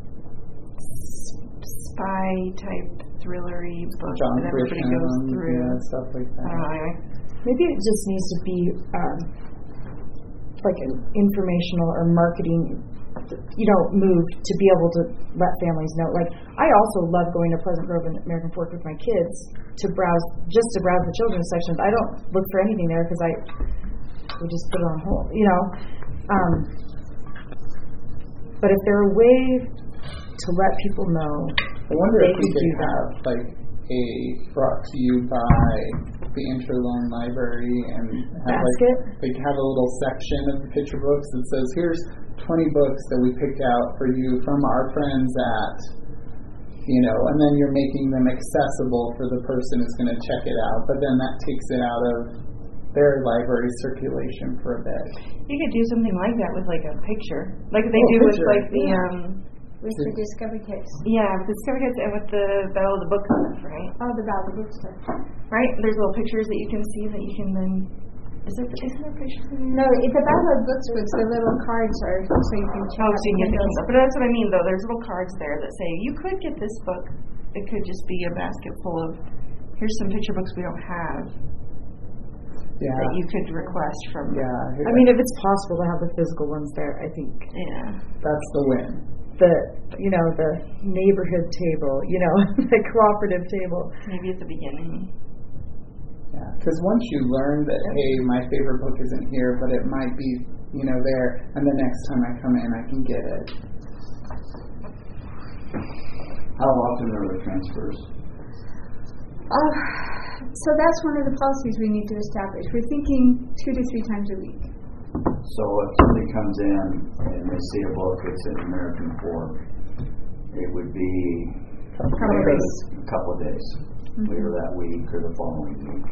spy type thrillery books John that everybody Grisham, goes through. yeah, stuff like I that. don't know, anyway. Maybe it just needs to be um, like an informational or marketing, you know, move to be able to let families know. Like, I also love going to Pleasant Grove and American Fork with my kids to browse, just to browse the children's sections. I don't look for anything there because I we just put it on hold, you know. Um, but if there are a way to let people know, I wonder they if we could could do that. have like a brought to you by the Interloan Library and have basket. like they have a little section of the picture books that says here's twenty books that we picked out for you from our friends at, you know, and then you're making them accessible for the person who's going to check it out. But then that takes it out of their library circulation for a bit. You could do something like that with like a picture, like they Oh, do with picture. like the Yeah. um. With the Discovery Kits. Yeah, with the Discovery Kits and with the Battle of the Book stuff, right? Oh, the Battle of the Book stuff. Right? There's little pictures that you can see that you can then. Is there, isn't there pictures in there? No, it's the Battle of Books books. The little cards are so you can check Oh, out so you can get the Kindles. Kindle. But that's what I mean, though. There's little cards there that say you could get this book. It could just be a basket full of. Here's some picture books we don't have Yeah. that you could request from. Yeah. I mean, if it's possible to have the physical ones there, I think Yeah. that's the win. the, you know, the neighborhood table, you know, the cooperative table. Maybe at the beginning. Yeah, because once you learn that, hey, my favorite book isn't here, but it might be, you know, there, and the next time I come in, I can get it. How often are there transfers? Uh, so that's one of the policies we need to establish. We're thinking two to three times a week. So if somebody comes in and they see a book that's in American form, it would be Couple of later days. a couple of days, Mhm. later that week or the following week.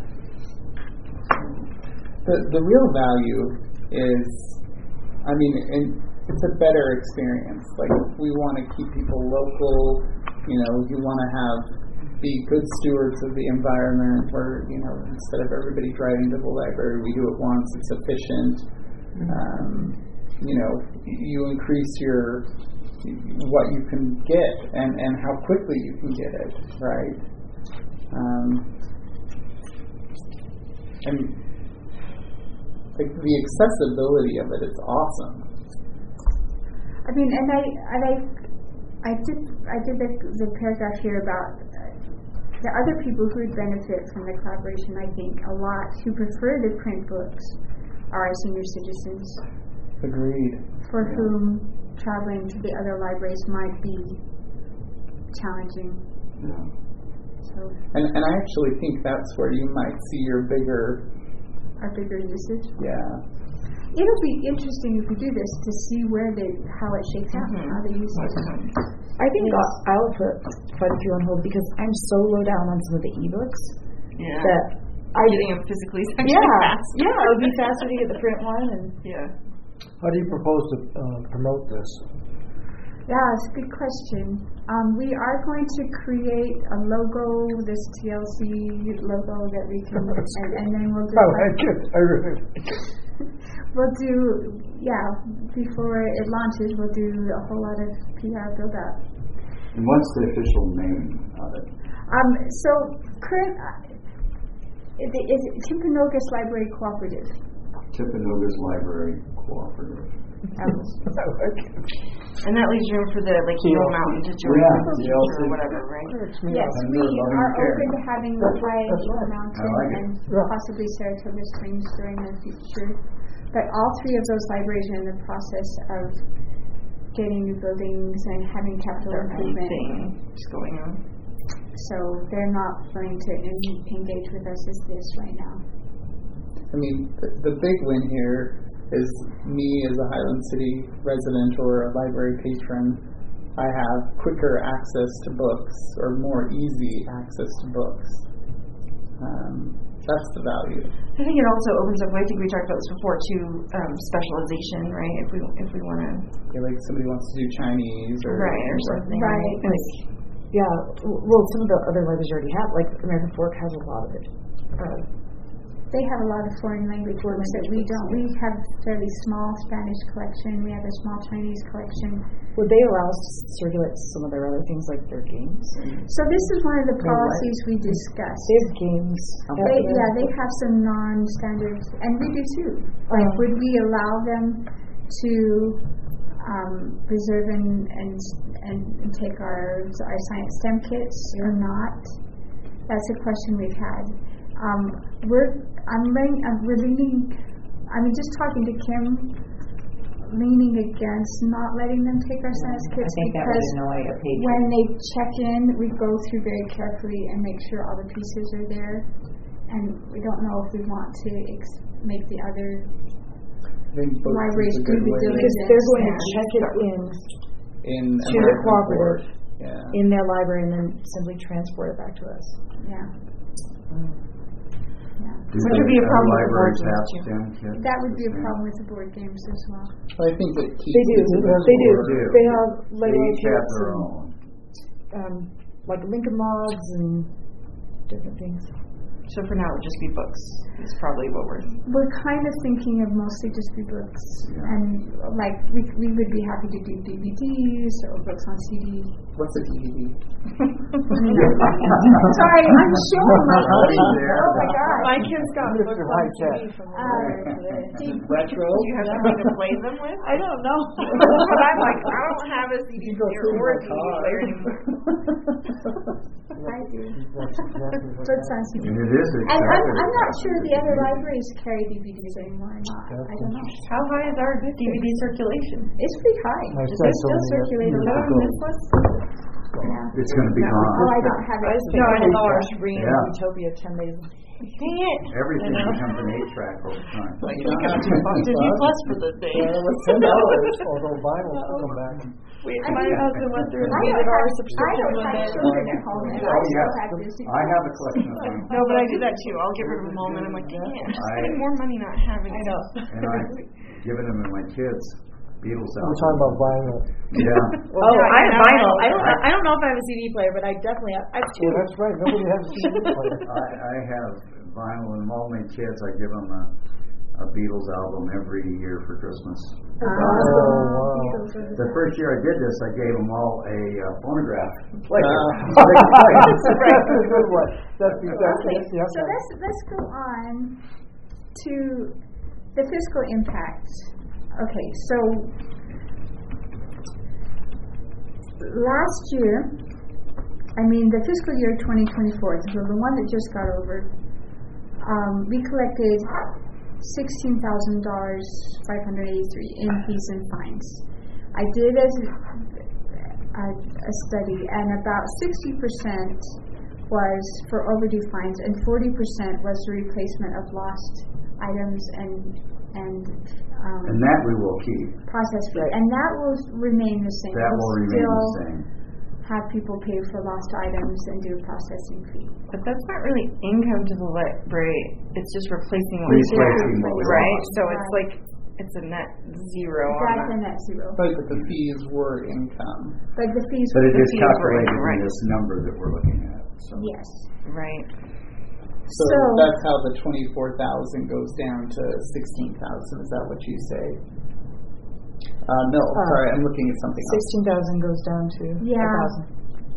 The the real value is, I mean, and it's a better experience. Like, we want to keep people local. You know, you want to have be good stewards of the environment. Where, you know, instead of everybody driving to the library, we do it once. It's efficient. Um, you know, you increase your what you can get and, and how quickly you can get it, right? Um, and like the accessibility of it is awesome. I mean, and I and I I did I did the, the paragraph here about uh, the other people who would benefit from the collaboration. I think a lot who prefer the print books are our senior citizens, Agreed. for Yeah. whom traveling to the other libraries might be challenging. Yeah. So And and I actually think that's where you might see your bigger, our bigger usage. yeah. It'll be interesting if we do this to see where they how it shakes out, Mhm. how they use it. I think I'll, I'll put quite a few on hold because I'm so low down on some of the ebooks Yeah. that I Getting them physically is actually yeah fast. yeah it would be faster to get the print one and Yeah. How do you propose to uh, promote this? Yeah, it's a good question. Um, we are going to create a logo, this T L C logo that we can, and, and then we'll do. Oh, I like- get, I really. We'll do, yeah. Before it launches, we'll do a whole lot of P R build up. And what's the official name of it? Um, so current, uh, is it, is it Timpanogos Library Cooperative? Timpanogos Library Cooperative. Um, And that leaves room for the like Eagle Mountain to join Yeah, the T L C. or whatever, right? yes, I we know about are it. open to having the high Eagle Mountain I like it. and Yeah. possibly Saratoga Springs during the future. But all three of those libraries are in the process of getting new buildings and having capital Their own improvement. thing is going on. So they're not going to en- engage with us as this right now. I mean, the, the big win here is me as a Highland City resident or a library patron. I have quicker access to books or more easy access to books. Um, that's the value. I think it also opens up. I think we talked about this before too. Um, specialization, right? If we if we want to, Yeah, like somebody wants to do Chinese or right, or something, Right. like yeah w- well some of the other libraries already have like American Fork has a lot of it. Uh, They have a lot of foreign language books that we don't. We have a fairly small Spanish collection. We have a small Chinese collection. would they allow us to circulate some of their other things like their games? So this is one of the They what? policies we discussed. They have games. They, yeah, they have some non-standard, and we do too. Like, Uh-huh. would we allow them to um, preserve and, and and and take our our science STEM kits or not? That's a question we've had. Um, we're I'm, laying, I'm we're leaning. I mean, just talking to Kim leaning against not letting them take our science I kits think that because would annoy a patron. when they check in, we go through very carefully and make sure all the pieces are there. And we don't know if we want to ex- make the other I think both libraries is a do good the way to- Because they're going to check it in in to the American cooperative, Board. Yeah. in their library, and then simply transport it back to us. Yeah. Yeah. Do Which they- would be a other problem with libraries board have games, too. STEM kits? That would be a Yeah. problem with the board games as well. Well, I think it keeps They do. it to the They do. board. do. They have They Lego each have kits their and own. um, like Lincoln Logs and different things. So for now, it would just be books. Is probably what we're. We're kind of thinking of mostly just be books, Yeah. and like we we would be happy to do D V Ds or books on C D. What's a D V D? Sorry, I'm showing my Right age. there. Oh my god. My kids got Mister books on High T Tech. V from Uh, today. deep, Retro? Do you have something to play them with? I don't know. But I'm like, I don't have a C D You go player through or a my D V D car. player anymore. I do. That's exactly what Books on C D. And it is And I'm, exactly. I'm not sure the other libraries carry D V Ds anymore or not. I don't know. How high is our D V D circulation? It's pretty high. My It's son still told me that circulating. Is that on this list? Yeah. It's going to be Oh, gone. I don't have it. No, I know. I should bring in Yeah. Utopia ten days. Dang it! Everything becomes an eight track over time. Like, You we don't got have to to buy keep Disney up. Plus for the day. Yeah, what's ten dollars? Although vinyl will come back. Wait, I my think- husband went through and I paid don't it our have, I subscription don't one have day. children at home, and I Oh, still yes. have Disney. I have a collection of them. No, but I do that too. I'll get rid of them all, and I'm like, dang it, I'm just I- spending more money not having. I know. And I've given them to my kids. Beatles We're album. talking about vinyl. Yeah. Oh, Yeah, I have I vinyl. know. I don't. I don't know if I have a C D player, but I definitely have. I have two. Well, that's right. Nobody has a C D player. I, I have vinyl, and all my kids, I give them a, a Beatles album every year for Christmas. Oh, wow. The first year I did this, I gave them all a uh, phonograph player. Uh, That's a good one. That's exactly. Okay, Yep. so let's let's go on to the fiscal impact. Okay, so last year, I mean the fiscal year twenty twenty-four, so the one that just got over, um, we collected sixteen thousand dollars five hundred eighty-three in fees and fines. I did a, a, a study, and about sixty percent was for overdue fines, and forty percent was the replacement of lost items and and um, And that we will keep. process fee, and that will remain the same. That We'll will remain still the same. have people pay for lost items and do a processing fee. But that's not really income to the library. It's just replacing what we Replacing what we right? lost. So it's like it's a net zero on That's that. a net zero. But the fees were income. But the fees But it The is fees were calculated right. in this number that we're looking at. So. yes. Right. So, So- that's how the twenty-four thousand goes down to sixteen thousand. Is that what you say? Uh, no, Uh, sorry, I'm looking at something else. Sixteen thousand goes down to Yeah. a thousand.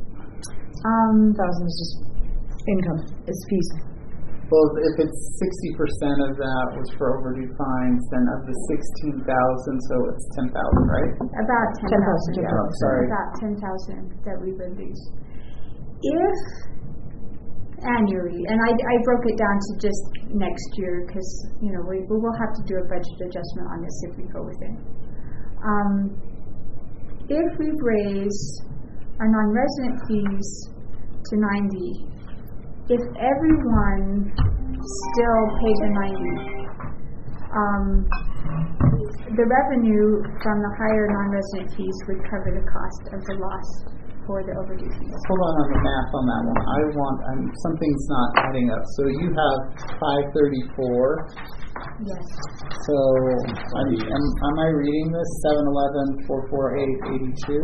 Um, Thousand is just income. It's fees. Well, if it's sixty percent of that was for overdue fines, then of the sixteen thousand, so it's ten thousand, right? about ten Ten thousand. thousand. Yeah, sorry. About ten thousand that we would lose. If annually, and I, I broke it down to just next year because, you know, we, we will have to do a budget adjustment on this if we go with it. Um, if we raise our non-resident fees to ninety, if everyone still paid the ninety, um, the revenue from the higher non-resident fees would cover the cost of the loss for the overdue fees. Hold on on the math on that one. I want, I'm, something's not adding up. So you have five thirty-four. Yes. So I'm, am, am I reading this? seven eleven, four forty-eight, eighty-two?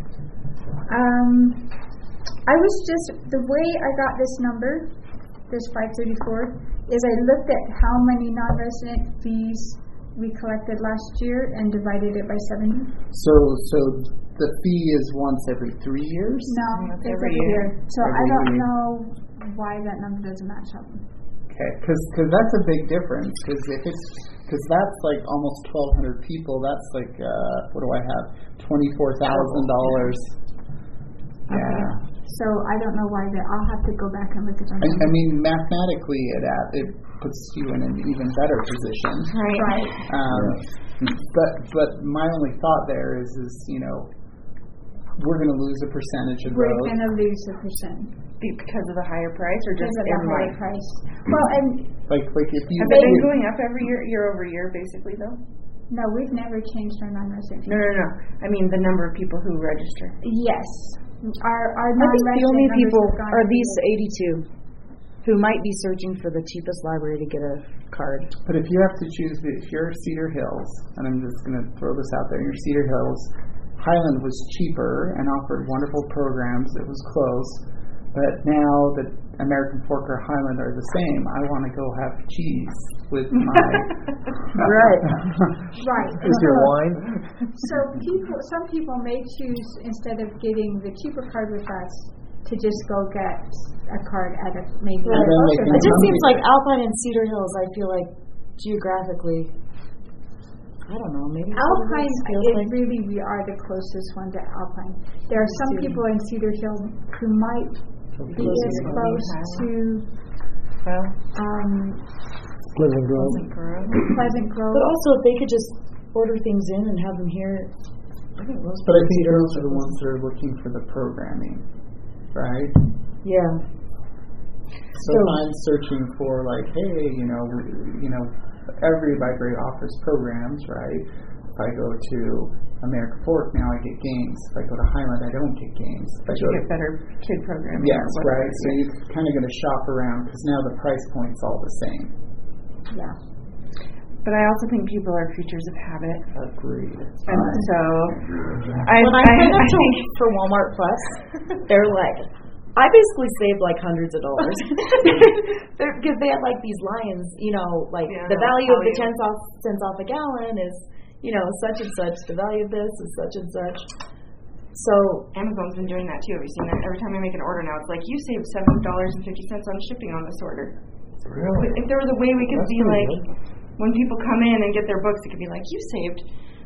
Um, I was just, the way I got this number, this five thirty-four, is I looked at how many non-resident fees we collected last year and divided it by seventy. So, so the fee is once every three years? No, That's it's every every year. year. So I Every don't year. know why that number doesn't match up. Okay, because that's a big difference. Because if it's because that's like almost twelve hundred people. That's like uh, what do I have? Twenty four thousand dollars. Yeah. So I don't know why that. I'll have to go back and look at the I, I numbers. mean, mathematically, it at, it puts you in an even better position. Right. Right. Um, but but my only thought there is is you know we're going to lose a percentage of We're those. going to lose a percent Be- Because of the higher price, or because just of the in higher life? price. Well, and Like like if you Has it been if- going up every year, year over year, basically, though? no, we've never changed our non-resident. No, no, no. I mean the number of people who register. Yes, our our I think non-resident the only numbers people have gone are up these again. eighty-two who might be searching for the cheapest library to get a card. But if you have to choose, the, if you're Cedar Hills, and I'm just going to throw this out there, you're Cedar Hills, Highland was cheaper and offered wonderful programs. It was close, but now that American Fork or Highland are the same, I want to go have cheese with my Right. Right. Is there wine? So people, some people may choose, instead of getting the cheaper card with us, to just go get a card at a maybe. And then they can It just come seems here. like Alpine and Cedar Hills, I feel like geographically, I don't know, maybe Alpine, Cedar Hills feels it like really, we are the closest one to Alpine. There are some people in Cedar Hill who might be closer as to close to Well, um, Pleasant Grove. Pleasant Grove. But also, if they could just order things in and have them here, I think most But I people think Cedar those Hills are the ones that are looking for the programming, right? Yeah. So, So- if I'm searching for like, hey, you know, we- you know, every library offers programs, right? If I go to American Fork, now I get games. If I go to Highland, I don't get games. If I but go you to get better kid programming. Yes, or whatever. right. So you're kind of going to shop around because now the price point's all the same. Yeah. But I also think people are creatures of habit, Agreed. and so I, When I I, signed I up to, think for Walmart Plus, they're like, I basically saved like hundreds of dollars because they had like these lines, you know, like Yeah, the they'll value of tell the you. ten off, cents off a gallon is, you know, such and such. The value of this is such and such. So Amazon's been doing that too. Have you seen that? Every time I make an order now, it's like you saved seven dollars and fifty cents on shipping on this order. Really? If there was a way we could That's be pretty like, good. when people come in and get their books, it could be like, you saved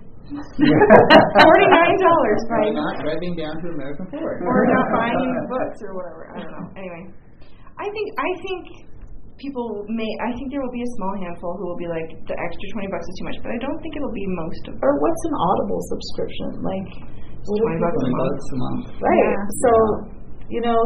forty-nine dollars by By not driving down to American Fork. or not buying these books or whatever. I don't know. Anyway, I think I think people may. I think there will be a small handful who will be like, the extra twenty bucks is too much, but I don't think it'll be most of them. or what's an Audible subscription? Like what do twenty bucks a people- Twenty month. bucks a month. Right. Yeah. So, you know,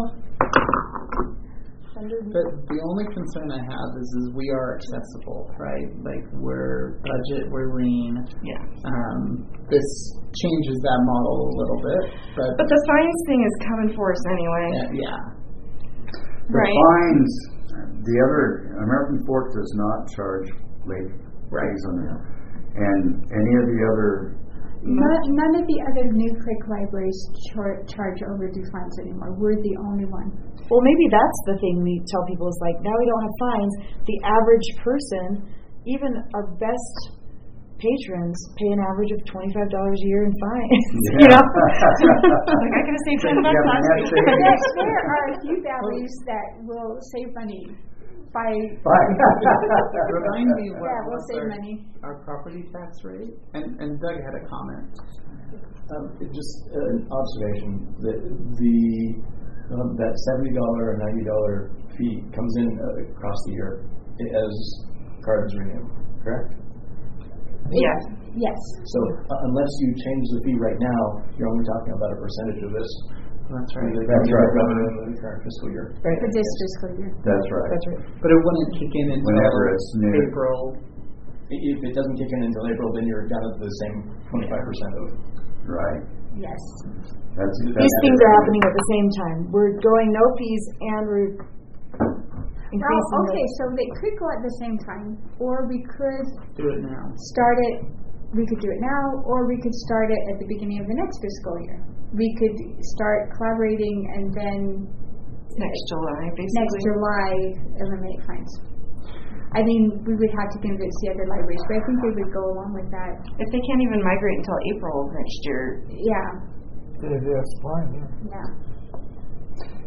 But the only concern I have is, is we are accessible, right? Like we're budget, we're lean. Yeah. Um, this changes that model a little bit, but, But the fines thing is coming for us anyway. uh, yeah. The Right. fines, the other, American Fork does not charge late fees on that. And any of the other, None, none of the other New Creek libraries char- charge overdue fines anymore. We're the only one. well, maybe that's the thing we tell people is like, now we don't have fines. The average person, even our best patrons, pay an average of twenty-five dollars a year in fines. You know? Like I could have saved ten bucks Yeah, last that's week. it. There, there are a few libraries that will save money by. Remind me what Yeah, we'll was save our, money. our property tax rate? And and Doug had a comment. Um, it just an observation that the um, that seventy dollar or ninety dollar fee comes in uh, across the year as cards renew, correct? Yes. Yes. So uh, unless you change the fee right now, you're only talking about a percentage of this. That's right. The That's right. revenue in the current fiscal year. Right. For this fiscal year. that's right. That's right. But it wouldn't kick in until Whenever it's new. April. I- If it doesn't kick in until April, then you're down at the same twenty-five percent of. Right. Yes. That's, These that's things are happening at the same time. We're going no fees and we're increasing Well, okay, the, so they could go at the same time, or we could Do it now. start it. We could do it now, or we could start it at the beginning of the next fiscal year. We could start collaborating and then Next July, basically. next July eliminate fines. I mean, we would have to convince the other libraries, but I think they would go along with that. If they can't even migrate until April of next year, Yeah, Yeah, that's fine, yeah. yeah.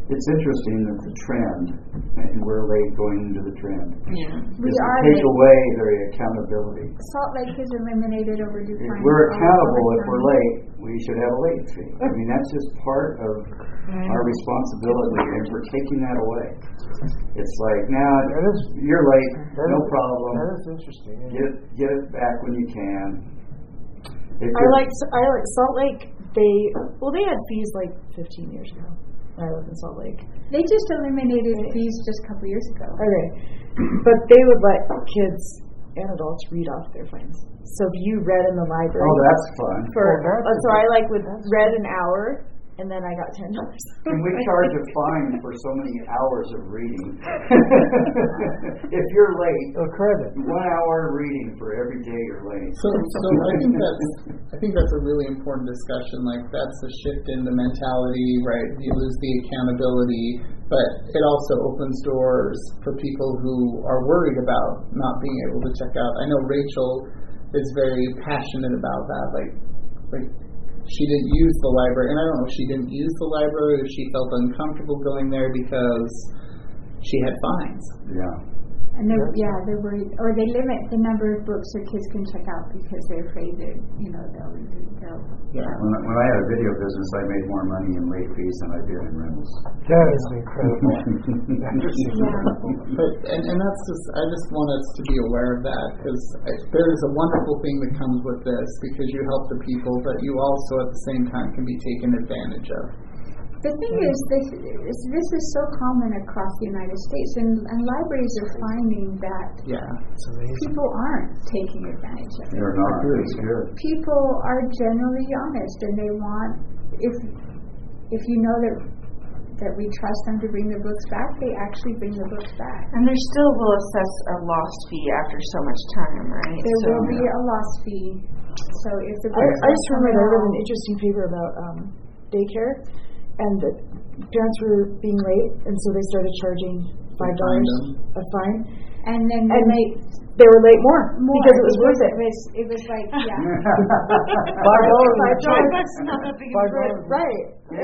It's interesting that the trend, and we're late going into the trend, Yeah. We is to are take late. away their accountability. Salt Lake has eliminated overdue If fines. we're all accountable over if we're town. late, we should have a late fee. I mean, that's just part of our responsibility, and we're taking that away. It's like, now That is, you're late, that no is- problem. That is interesting. isn't Get it? it, get it back when you can. If I you're- like I like Salt Lake. They well, they had fees like fifteen years ago. When I lived in Salt Lake. They just eliminated fees just a couple years ago. Okay, but they would let kids and adults read off their fines. So if you read in the library, Oh, that's fun. for Oh, that's uh, so a- I like would read an hour, and then I got ten dollars. And we charge a fine for so many hours of reading. If you're late, A credit. one hour of reading for every day you're late. So, so I think that's I think that's a really important discussion. Like that's a shift in the mentality, right? You lose the accountability, but it also opens doors for people who are worried about not being able to check out. I know Rachel is very passionate about that. Like, like she didn't use the library, and I don't know if she didn't use the library or she felt uncomfortable going there because she had fines. Yeah. And they're, yeah, they're worried, or they limit the number of books their kids can check out because they're afraid that, you know, they'll, they'll Yeah. When, I- when I had a video business, I made more money in late fees than I did in rentals. That is incredible. That is Yeah. incredible. But, and, and that's just, I just want us to be aware of that because there is a wonderful thing that comes with this because you help the people, but you also at the same time can be taken advantage of. The thing is, this is, this is so common across the United States, and, and libraries are finding that Yeah. It's amazing. people aren't taking advantage of it. They're not. It's good. People are generally honest, and they want, if if you know that that we trust them to bring the books back, they actually bring the books back. And they still will assess a lost fee after so much time, right? There so, will be a loss fee. So if the I, books I just don't come remembered I at read all- an interesting paper about um, daycare, and the parents were being late, and so they started charging five dollars a fine, and then and they they were late more, more because it was worth it. It was, it was like, yeah. Five dollars. Five dollars. That's not that big of a Five difference. dollars. Right.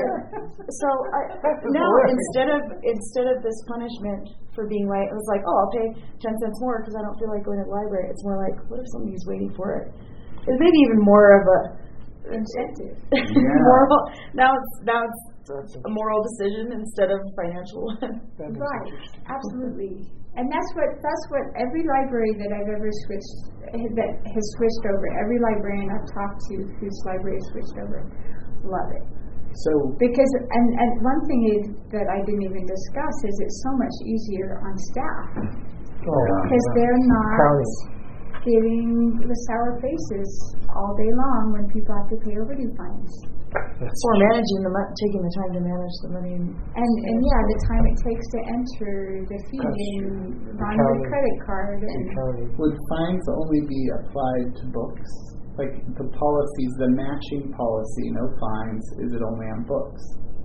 So I, no, horrific. instead of instead of this punishment for being late, it was like, oh, I'll pay ten cents more because I don't feel like going to the library. It's more like, what if somebody's waiting for it? It's maybe even more of a Incentive. moral. Now it's now it's That's a moral decision instead of a financial one. That is Right, interesting. absolutely. And that's what that's what every library that I've ever switched that has switched over, every librarian I've talked to whose library has switched over, love it. So, Because and, and one thing is that I didn't even discuss is it's so much easier on staff Oh, because yeah. they're not Counting. giving the sour faces all day long when people have to pay overdue fines. That's Or managing the money, taking the time to manage the money. And and yeah, the time it takes to enter the fee That's and true. on the Accounting. credit card and counting. would fines only be applied to books? Like the policies, the matching policy, no fines, is it only on books?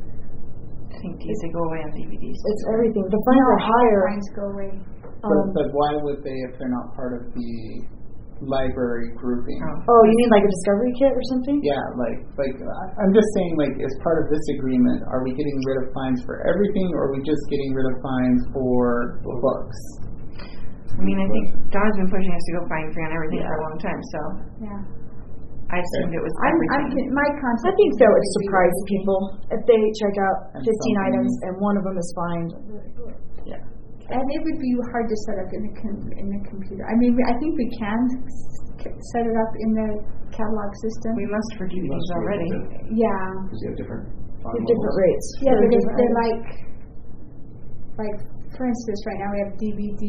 I think these they go away on D V Ds. It's everything. The fines are higher. fines go away. But, Um, but why would they if they're not part of the library grouping? Oh. oh, you mean like a discovery kit or something? Yeah, like like I- I'm just saying, like as part of this agreement, are we getting rid of fines for everything, or are we just getting rid of fines for books? I mean, I think Don's been pushing us to go fine free on everything for a long time, so Yeah. I assumed it was I'm, I'm everything. my I concept. think is that would we do surprise everything. people if they check out And fifteen something- items and one of them is fined. Yeah. And it would be hard to set up in the com- in the computer. I mean, I think we can s- set it up in the catalog system. We must for D V Ds Must be already. able to- Yeah. Because you have different fund They're different levels. rates. Yeah, but if different they're items. like, like for instance, right now we have D V D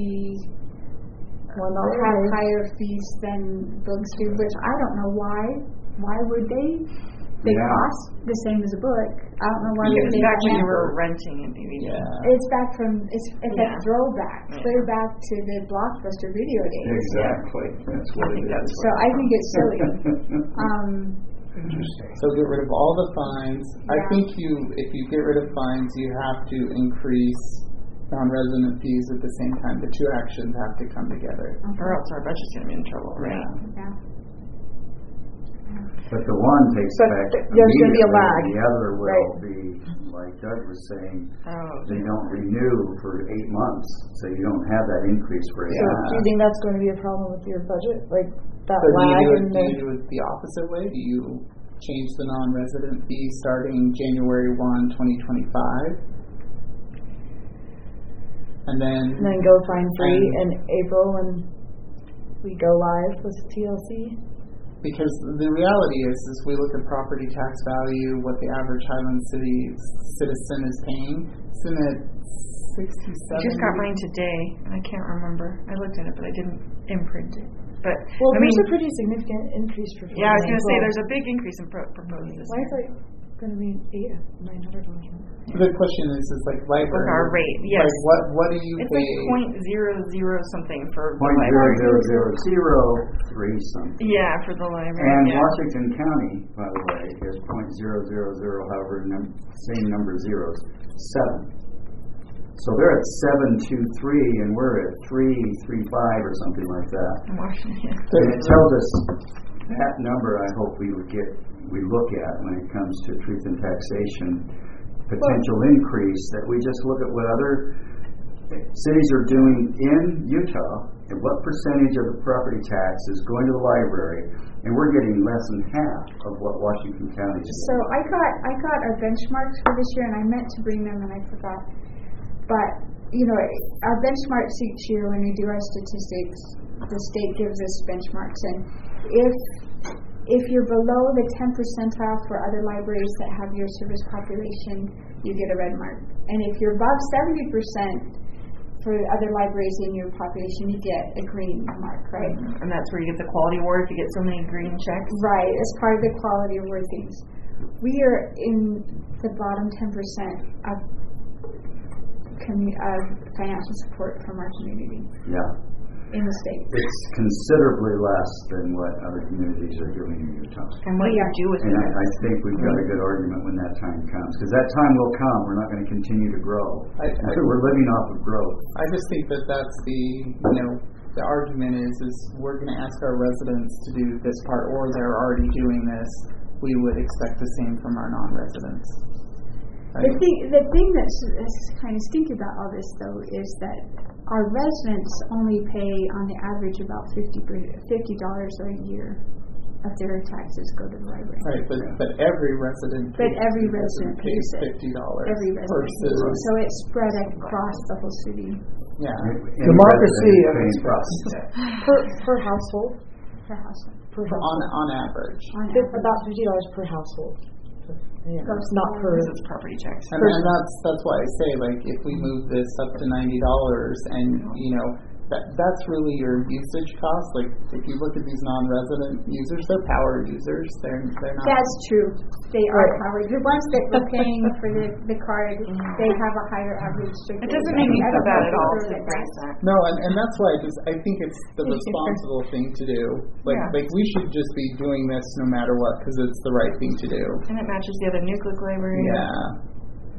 One dollar. have higher fees than books do, which I don't know why. Why would they? They Yeah. cost the same as a book. I don't know why It they was pay back when that. you were renting a D V D. Yeah. It's back from it's it's Yeah. a throwback, Yeah. clear back to the Blockbuster video days. Exactly. That's what I think it that's is. So I think it's silly. Um, Interesting. So get rid of all the fines. I Yeah. think you, if you get rid of fines, you have to increase non-resident fees at the same time. The two actions have to come together. Or else our budget's going to be in trouble, right? Yeah. yeah. But the one takes But effect th- there's gonna be a immediately, lag, The other will right. be like Doug was saying, Oh. they don't renew for eight months, so you don't have that increase for eight So months. do you think that's going to be a problem with your budget? Like that So do you lag do it, in do the... you do it the opposite way? Do you change the non-resident fee starting January first, twenty twenty-five? And then, And then go find free and- in April when we go live with T L C? because the reality is, is we look at property tax value, what the average Highland City citizen is paying, it's in at sixty-seven. I just got mine today, and I can't remember. I looked at it, but I didn't imprint it. But Well, I there's mean, a pretty significant increase for yeah, I was going to say well. there's a big increase in pro- proposed this Why is year. it going to be eight, nine hundred dollars more? The question is, is like library. With our rate, yes. Like what, what do you It's pay? like point zero zero something for the Point zero library. zero zero zero three something. Yeah, for the library. And yeah. Washington County, by the way, is point zero zero zero, however, num- same number of zeros, seven. So they're at seven two three, and we're at three three five or something like that. In Washington. And it tells us that number. I hope we would get we look at when it comes to truth and taxation potential increase. That we just look at what other cities are doing in Utah and what percentage of the property tax is going to the library, and we're getting less than half of what Washington County is. So I got I got our benchmarks for this year, and I meant to bring them, and I forgot. But you know, our benchmarks each year when we do our statistics, the state gives us benchmarks, and if if you're below the ten percentile for other libraries that have your service population, you get a red mark, and if you're above seventy percent for other libraries in your population, you get a green mark, right? And that's where you get the quality award if you get so many green checks. Right, as part of the quality award things. We are in the bottom ten percent of, commu- of financial support from our community Yeah. in the state. It's considerably less than what other communities are doing in Utah. And what you do with And it. I, I think we've got a good argument when that time comes, because that time will come. We're not going to continue to grow. I- I- We're living off of growth. I just think that that's the, you know, the argument is, is we're going to ask our residents to do this part, or they're already doing this. We would expect the same from our non-residents. The thing, the thing that's, that's kind of stinky about all this, though, is that our residents only pay, on the average, about fifty dollars a year of their taxes go to the library. Right, but, but every resident But pays, every resident pays it. fifty dollars. Every resident pays it. So it's spread across the whole city. Yeah. Any Democracy resident is at paying its property tax. Per, per household? Per household. Per On, household. on average. On Fif- average. About fifty dollars per household. Yeah. Goes Not to per... Because it's property tax. And, and that's that's why I say, like, if we move this up to ninety dollars, and you know, that that's really your usage cost. Like, if you look at these non-resident users, they're power users. They're they're not. That's true. They are powered. The ones that are paying for the, the card, they have a higher average. It doesn't make me feel bad at all to raise that. No, and, and that's why I just I think it's the responsible thing to do. Like Yeah. like we should just be doing this no matter what, because it's the right thing to do. And it matches the other nucleic library. Yeah.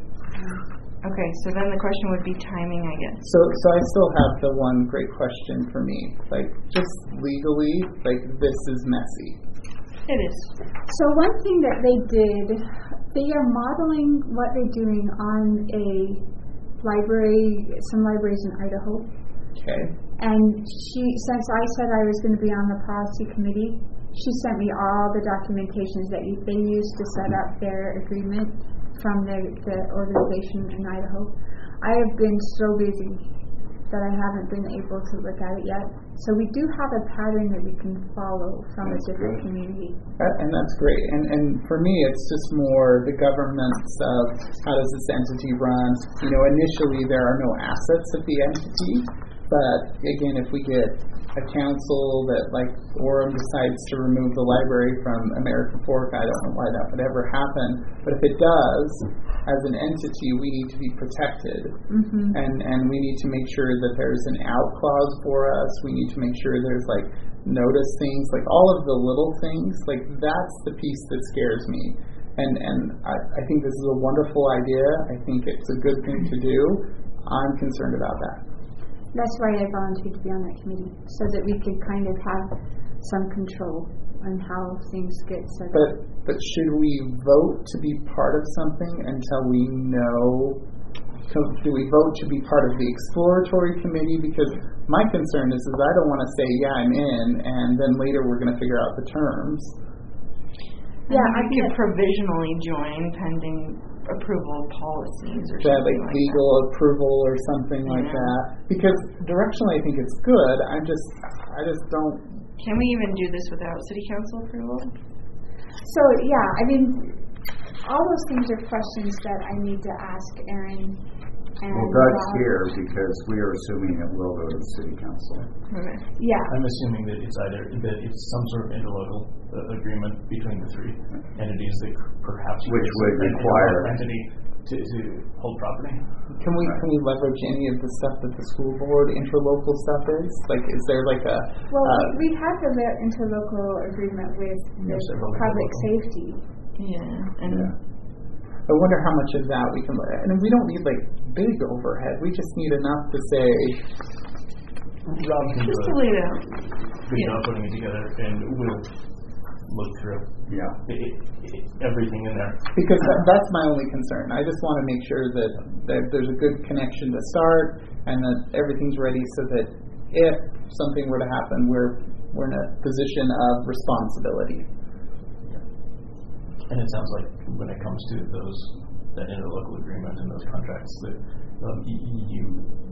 Okay, so then the question would be timing, I guess. So so I still have the one great question for me. Like, just legally, like, this is messy. It is. So one thing that they did, they are modeling what they're doing on a library, some libraries in Idaho. Okay. And she, since I said I was going to be on the policy committee, she sent me all the documentations that you- they used to set up their agreement from the, the organization in Idaho. I have been so busy that I haven't been able to look at it yet. So we do have a pattern that we can follow from That's a different good. community. That, and that's great. And and for me, it's just more the governance of how does this entity run. You know, initially there are no assets of the entity, but again, if we get a council that, like, Orem decides to remove the library from American Fork, I don't know why that would ever happen, but if it does, as an entity, we need to be protected. Mm-hmm. And and we need to make sure that there's an out clause for us. We need to make sure there's, like, notice things, like all of the little things. Like, that's the piece that scares me. And and I, I think this is a wonderful idea. I think it's a good thing to do. I'm concerned about that. That's why I volunteered to be on that committee, so that we could kind of have some control. on how things get set up. But but should we vote to be part of something until we know? So do we vote to be part of the exploratory committee? Because my concern is, is I don't want to say, yeah, I'm in, and then later we're going to figure out the terms. Yeah, I could provisionally join pending approval of policies or That, something like, like legal that. approval or something Yeah. like that. Because directionally I think it's good. I just I just don't. Can we even do this without city council approval? So yeah, I mean, all those things are questions that I need to ask Erin. And Well, Doug's Rob. here because we are assuming it will go to the city council. Okay. Yeah. I'm assuming that it's either that it's some sort of interlocal uh, agreement between the three entities that perhaps Which creates would an require- interlocal entity to, to hold property. Can we can we leverage any of the stuff that the school board interlocal stuff is? Like, is there like a Well, uh, we had the le- interlocal agreement with the Yes, several public interlocal. safety. Yeah, and Yeah. I wonder how much of that we can. And we don't need like big overhead. We just need enough to say. Rob can do just a a little. good Yeah. job putting it together, and we'll look through Yeah. it, it, it, everything in there. Because that, that's my only concern. I just want to make sure that, that there's a good connection to start, and that everything's ready, so that if something were to happen, we're we're in a position of responsibility. And it sounds like when it comes to those that interlocal agreement and those contracts, that um, y- y- you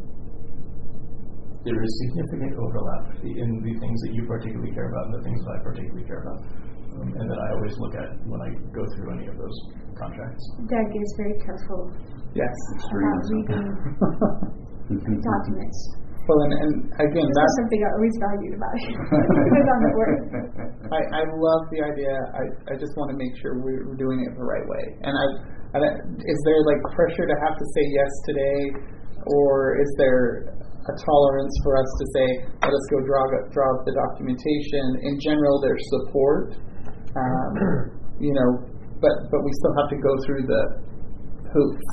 there is significant overlap in the things that you particularly care about and the things that I particularly care about, um, and that I always look at when I go through any of those contracts. Doug is very careful Yes. about reading documents. Well, and, and again, This is that's something I always valued about you. Because I'm at work. I, I love the idea. I, I just want to make sure we're, we're doing it the right way. And I, I, is there like pressure to have to say yes today, or is there a tolerance for us to say, let us go draw draw up the documentation? In general, there's support, um, you know, but but we still have to go through the hoops.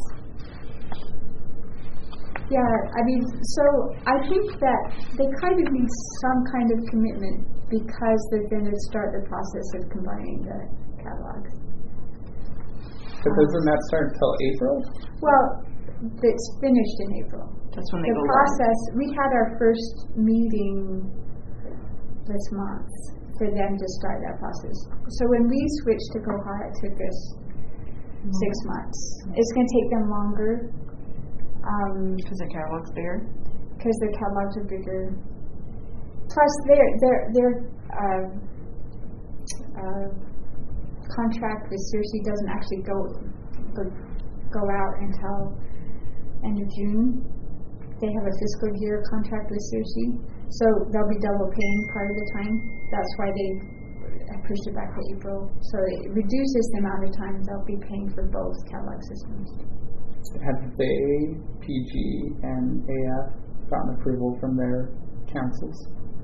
Yeah, I mean, so I think that they kind of need some kind of commitment because they're going to start the process of combining the catalogs. But doesn't that start until April? Well, it's finished in April. that's when they The go live. process, we had our first meeting this month for them to start that process. So when we switched to Koha, it took us six months. It's going to take them longer. Because the catalog's bigger. Because their catalogs are bigger. Plus, their their their uh, uh, contract with Cersei doesn't actually go go, go out until end of June. They have a fiscal year contract with Cersei, so they'll be double paying part of the time. That's why they pushed it back to April. So it reduces the amount of time they'll be paying for both catalog systems. Have they, P G and A F, gotten approval from their councils?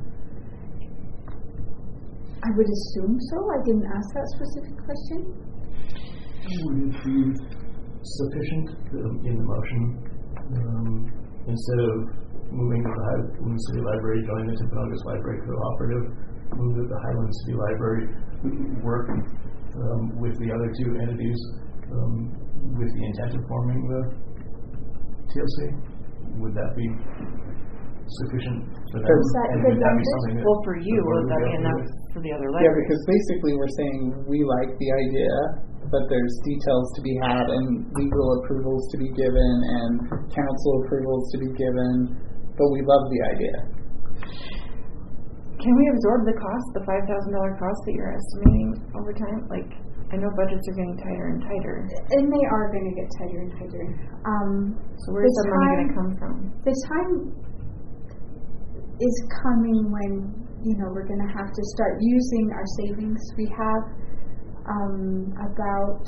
I would assume so. I didn't ask that specific question. Would it be sufficient um, in the motion, um, instead of moving the Highland City Library, join the Timpanogos Library Cooperative, move that the Highland City Library work um, with the other two entities um, with the intent of forming the T L C? Would that be sufficient for them? Is that And good would that be language? something that Well, for you, the board would that be be okay enough with? for the other Yeah, libraries? because basically we're saying we like the idea, but there's details to be had and legal approvals to be given and council approvals to be given, but we love the idea. Can we absorb the cost, the five thousand dollar cost that you're estimating over time? Like, I know budgets are getting tighter and tighter. And they are going to get tighter and tighter. Um, So where's the the money going time- to come from? The time is coming when, you know, we're going to have to start using our savings. We have um, about,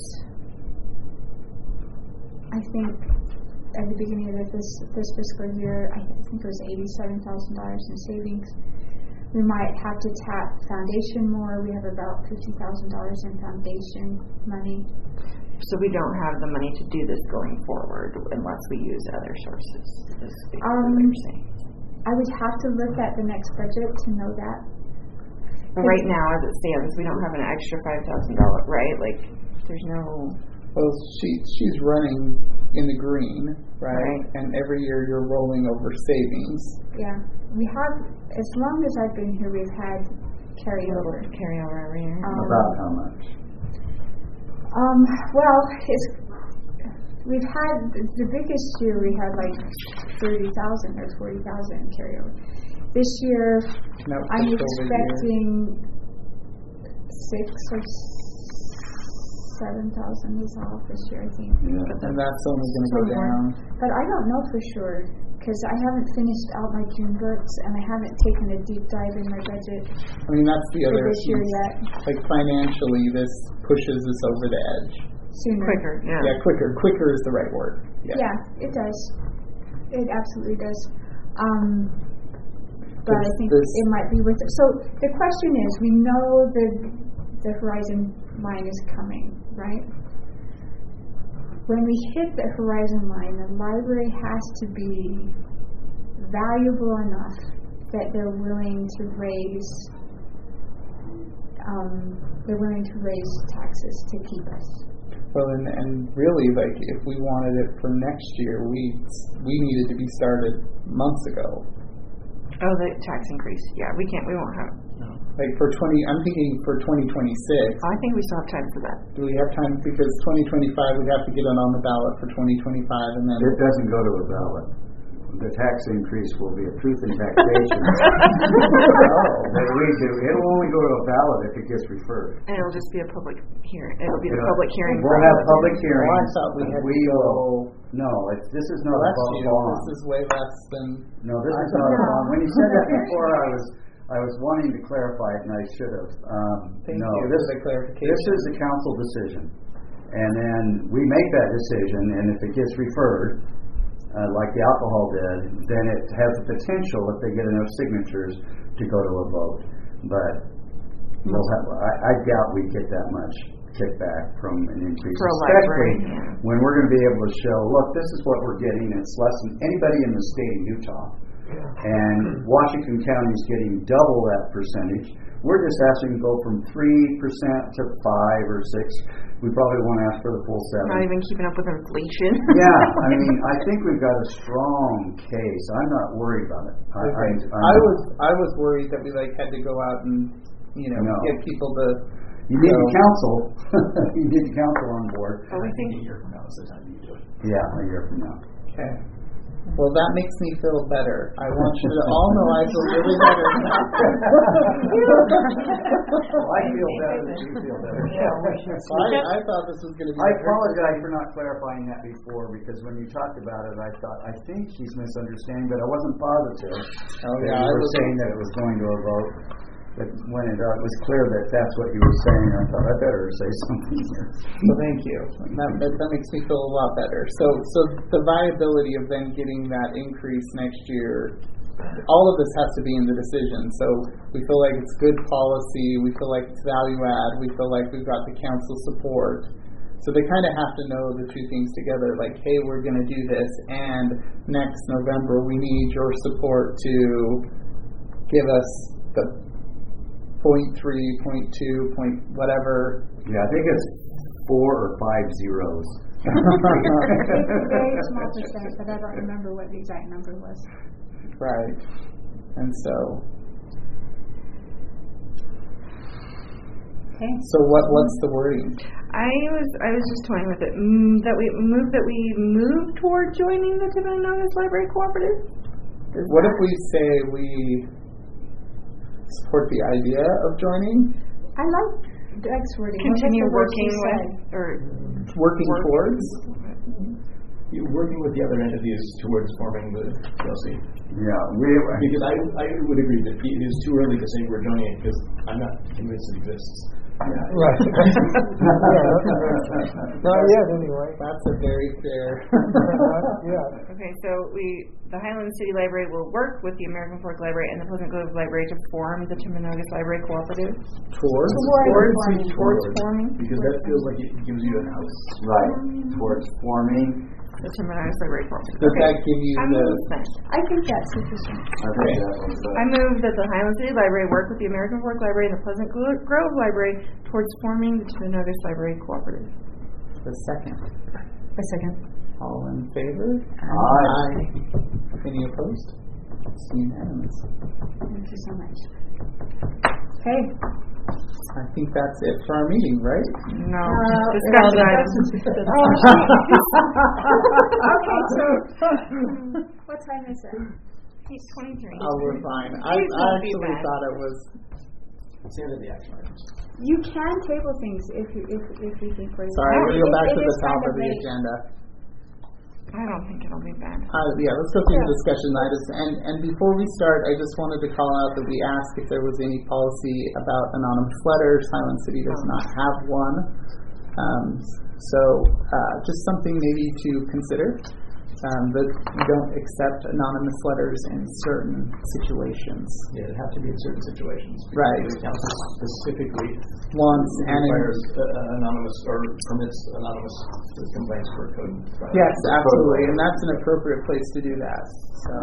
I think, at the beginning of this this fiscal year, I think it was eighty-seven thousand dollars in savings. We might have to tap foundation more. We have about fifty thousand dollars in foundation money. So we don't have the money to do this going forward unless we use other sources. Is basically Um, what you're saying. I would have to look at the next budget to know that. right now, as it stands, we don't have an extra five thousand dollars, right? Like, there's no. Well, she she's running in the green, right? Right. And every year you're rolling over savings. Yeah, we have. As long as I've been here, we've had carryover. Carryover every year. Um, About how much? Um, well, it's, we've had the, the biggest year we had like thirty thousand or forty thousand carryover. This year, No, I'm just over expecting six or seven thousand is off this year, I think. Yeah. And that's only going to go Somewhere. down. But I don't know for sure because I haven't finished out my June books and I haven't taken a deep dive in my budget I mean, that's the for other this year piece. yet. Like financially, this pushes us over the edge. Sooner. Quicker, yeah. Yeah, quicker. Quicker is the right word. Yeah. Yeah, it does. It absolutely does. Um, but I think This- it might be worth it. So the question is, we know the the horizon line is coming, right? When we hit the horizon line, the library has to be valuable enough that they're willing to raise um, they're willing to raise taxes to keep us. Well, and, and really, like, if we wanted it for next year, we we needed to be started months ago. Oh, the tax increase. Yeah, we can't. We won't have. Like for twenty, I'm thinking for twenty twenty-six. I think we still have time for that. Do we have time? Because twenty twenty-five, we have to get it on the ballot for twenty twenty-five, and then It doesn't go to a ballot. The tax increase will be a truth in taxation. That we do. It'll only go to a ballot if it gets referred. And it'll just be a public hearing. It'll be the Yeah. public hearing. We'll have public hearings. Oh, I thought we had We to go will- No, it's, this is not a less. bond. You know, this is way less than. No, this I is not a thought- bond. When you said that before, I was I was wanting to clarify it, and I should have. Um, Thank no, you this for the clarification. This is a council decision, and then we make that decision, and if it gets referred, uh, like the alcohol did, then it has the potential, if they get enough signatures, to go to a vote. But we'll have, I, I doubt we get that much kickback from an increase, For a especially library, yeah. when we're going to be able to show, look, this is what we're getting, and it's less than anybody in the state of Utah. And Washington County is getting double that percentage. We're just asking to go from three percent to five or six. We probably won't ask for the full seven. Not even keeping up with inflation. Yeah, I mean, I think we've got a strong case. I'm not worried about it. I, I, Okay. I'm, I was I was worried that we like had to go out and you know No. get people to. You need go. the council. You need the council on board. But we think a year from now is the time you do it. Yeah, a year from now. Okay. Well, that makes me feel better. I want you to all know I feel really better now. Well, I feel better than you feel better. I, I thought this was going to be. I apologize for not clarifying that before, because when you talked about it, I thought, I think she's misunderstanding, but I wasn't positive. Oh, that yeah, you I were was- saying that it was going to a vote. But when it uh, was clear that that's what you were saying, I thought, I better say something here. So thank you. That, that, that makes me feel a lot better. So so the viability of then getting that increase next year, all of this has to be in the decision. So we feel like it's good policy. We feel like it's value add. We feel like we've got the council support. So they kind of have to know the two things together. Like, hey, we're going to do this, and next November we need your support to give us the point three, point two, point whatever. Yeah, I think it's four or five zeros. Very small percent, but I don't remember what the exact number was. Right. And so. Okay. So what? What's the wording? I was I was just toying with it. Mm, that we move that we move toward joining the Timpanogos Library Cooperative. Does What that- if we say we support the idea of joining, I like Doug's wording. What was continue the word working she with said? or working Work. towards? You're working with the other entities towards forming the P L C. Yeah, we. Because I, I would agree that it is too early to say we're joining it because I'm not convinced it exists. Right. Not yet, anyway. That's a very fair. Not yet. Okay, so we the Highland City Library will work with the American Fork Library and the Pleasant Grove Library to form the Timpanogos Library Cooperative. Towards. Towards forming. towards forming. Because that feels like it gives you an out. Right, towards forming the Tim Bernardus Library Cooperative. Does that give you I the? move that. I think that's sufficient. I think that was, uh, I move that the Highland City Library work with the American Fork Library and the Pleasant Gro- Grove Library towards forming the Tim Bernardus Library Cooperative. The second. A second. All in favor? Aye. Any opposed? It's unanimous. Thank you so much. Okay. I think that's it for our meeting, right? No. Uh, Discussion uh, items. Oh, okay, so what time is it? Page twenty-three. Oh, we're fine. I, Please I don't be actually bad. thought it was. It's the end of the action items. You can table things if you if if you think we're Sorry, we're going to go back It- to it the is top kind of the late. agenda. I don't think it'll be bad. Uh, yeah, let's go through the discussion items. And, and before we start, I just wanted to call out that we asked if there was any policy about anonymous letters. Highland City does not have one. Um, so uh, just something maybe to consider. Um, that we don't accept anonymous letters in certain situations. Yeah, it have to be in certain situations. Right. The council specifically Once and in, requires uh, anonymous or permits anonymous complaints for code. violations. yes, absolutely, and that's an appropriate place to do that. So.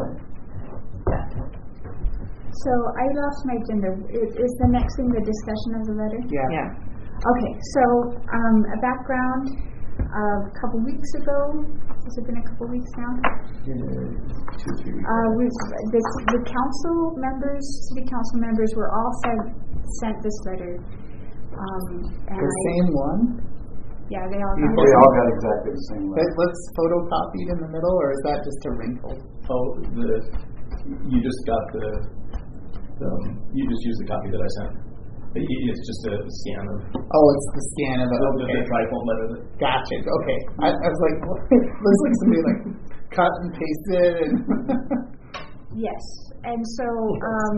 So I lost my agenda. Is, is the next thing the discussion of the letter? Yeah. Yeah. Okay, so um, a background. Uh, a couple weeks ago, has it been a couple weeks now? two, three weeks. Uh, we, the, the council members, city council members, were all sent sent this letter. Um, and The I, same one? Yeah, they all You got We it. all got exactly the same It letter. looks photocopied in the middle, or is that just a wrinkle? Oh, the you just got the um, you just used the copy that I sent. It- It's just a scan of Oh, it's the scan of it. the, Okay. the trifold letter. That, Gotcha. Okay. I, I was like, what? Looks like somebody like cut and pasted. And Yes, and so um,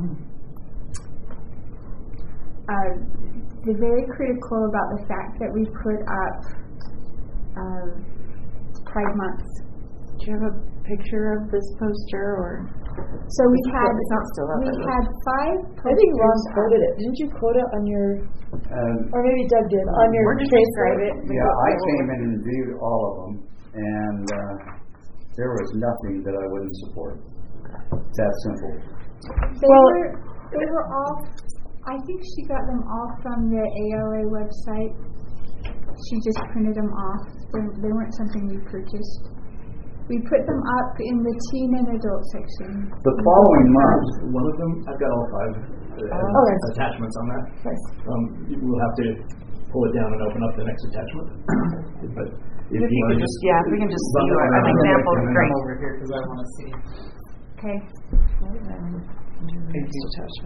uh, they're very critical about the fact that we put up uh, Pride Month. Do you have a picture of this poster or? So we had It's not still up, we is it? had five. I think Ron posters up. quoted it. Didn't you quote it on your, And or maybe Doug did, on your Or just Facebook? describe it. yeah, I came in and viewed all of them, and uh, there was nothing that I wouldn't support. It's that simple. They Well- were they were all. I think she got them all from the A L A website. She just printed them off. They, they weren't something we purchased. We put them up in the teen and adult section. The following month, one of them, I've got all five uh, Oh, that's- attachments on that. Nice. Um, you- we'll have to pull it down and open up the next attachment. But if If you could just, yeah, if we can just see Run an around. example, Come great. over here because I want to see. Okay. Thank you.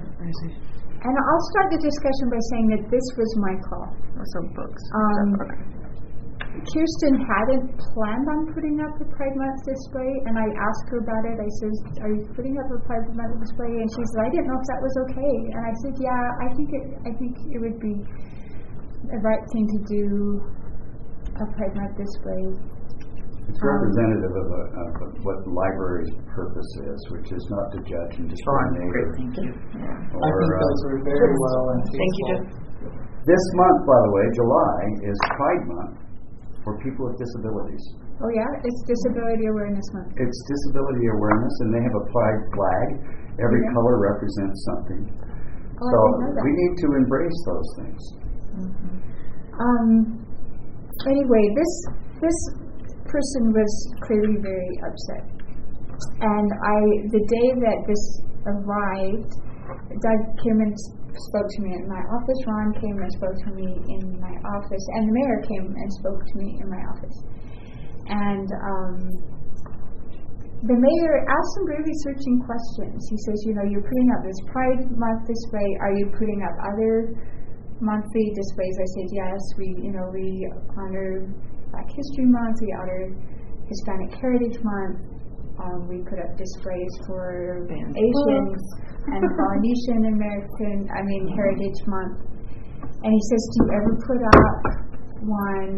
And I'll start the discussion by saying that this was my call. Also books. Um, Okay. Kirsten hadn't planned on putting up a Pride Month display, and I asked her about it. I said, "Are you putting up a Pride Month display?" And she said, "I didn't know if that was okay." And I said, "Yeah, I think it. I think it would be the right thing to do a Pride Month display." it's representative of, a, of what the library's purpose is, which is not to judge and discriminate. Great. or- Thank you. or, I think uh, those were very well and Thank you, tasteful. Jeff. This month, by the way, July, is Pride Month for people with disabilities. Oh yeah, it's Disability Awareness Month. It's disability awareness, and they have a pride flag. Every Yeah. color represents something. Oh, so I didn't know that. we need to embrace those things. Um. Anyway, this this person was clearly very upset, and I the day that this arrived, Doug came and spoke to me in my office. Ron came and spoke to me in my office, and the mayor came and spoke to me in my office. And um, the mayor asked some really searching questions. He says, "You know, you're putting up this Pride Month display. Are you putting up other monthly displays?" I said, "Yes. We, you know, we honor Black History Month. We honor Hispanic Heritage Month. Um, we put up displays for Asians and Polynesian American, I mean, Heritage Month." And he says, "Do you ever put up one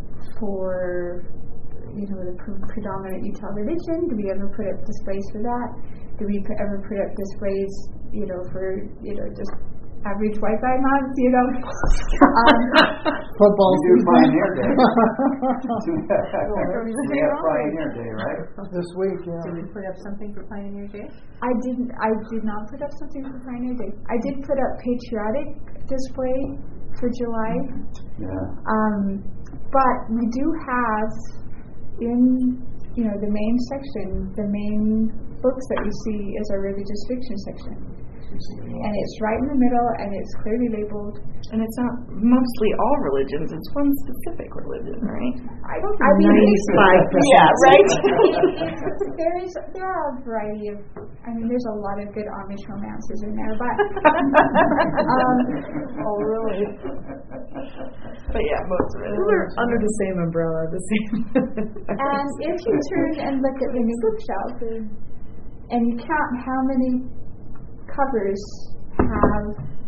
for, you know, the pre- predominant Utah religion? Do we ever put up displays for that? Do we put, ever put up displays, you know, for, you know, just average Wi-Fi amounts, you know. um, Football We do season. Pioneer Day. We have Pioneer Day, right? This week, yeah. Did we put up something for Pioneer Day? I didn't. I did not put up something for Pioneer Day. I did put up patriotic display for July. Yeah. Um, but we do have in you know the main section, the main books that we see is our religious fiction section. And it's right in the middle, and it's clearly labeled. And it's not mostly all religions; it's one specific religion, right? I, I mean, ninety-five percent. Yeah, right. there is there are a variety of. I mean, there's a lot of good Amish romances in there, but um, Oh, really? But yeah, most of it. They're under the same umbrella, the same. and if you turn and look at the new bookshelf, and you count how many covers have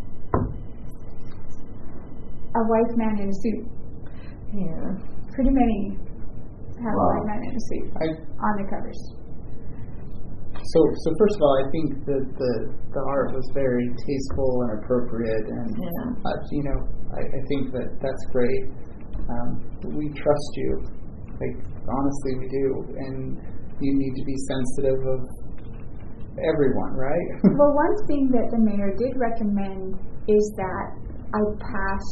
a white man in a suit. Yeah. Pretty many have Wow. a white man in a suit I, on the covers. so, so first of all, I think that the the art was very tasteful and appropriate, and Yeah. uh, you know, I, I think that that's great. Um, we trust you, like honestly, we do, and you need to be sensitive of everyone, right? Well, one thing that the mayor did recommend is that I pass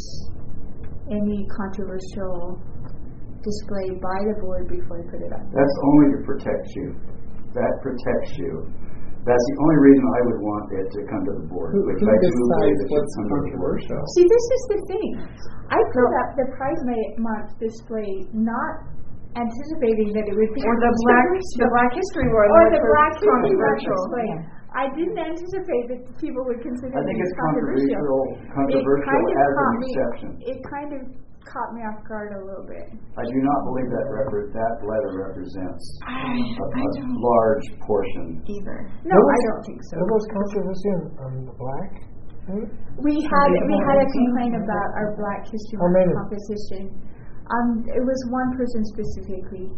any controversial display by the board before I put it up. That's only to protect you. That protects you. That's the only reason I would want it to come to the board, Who, which who I do believe decides it should what's come to the board. controversial? See, this is the thing. I put up the Pride Month display not anticipating that it would be Or the black, the Black History Month, or which the was Black History Month controversial. display. I didn't anticipate that people would consider I think this it's controversial, It controversial kind of as an caught me. exception. It kind of caught me off guard a little bit. I do not believe that repre- that letter represents I, a, I a don't large portion. either. No, I don't think so. There was controversy on, on the black. Right? We had we had a complaint about our Black History How Month many? composition. Um, it was one person specifically.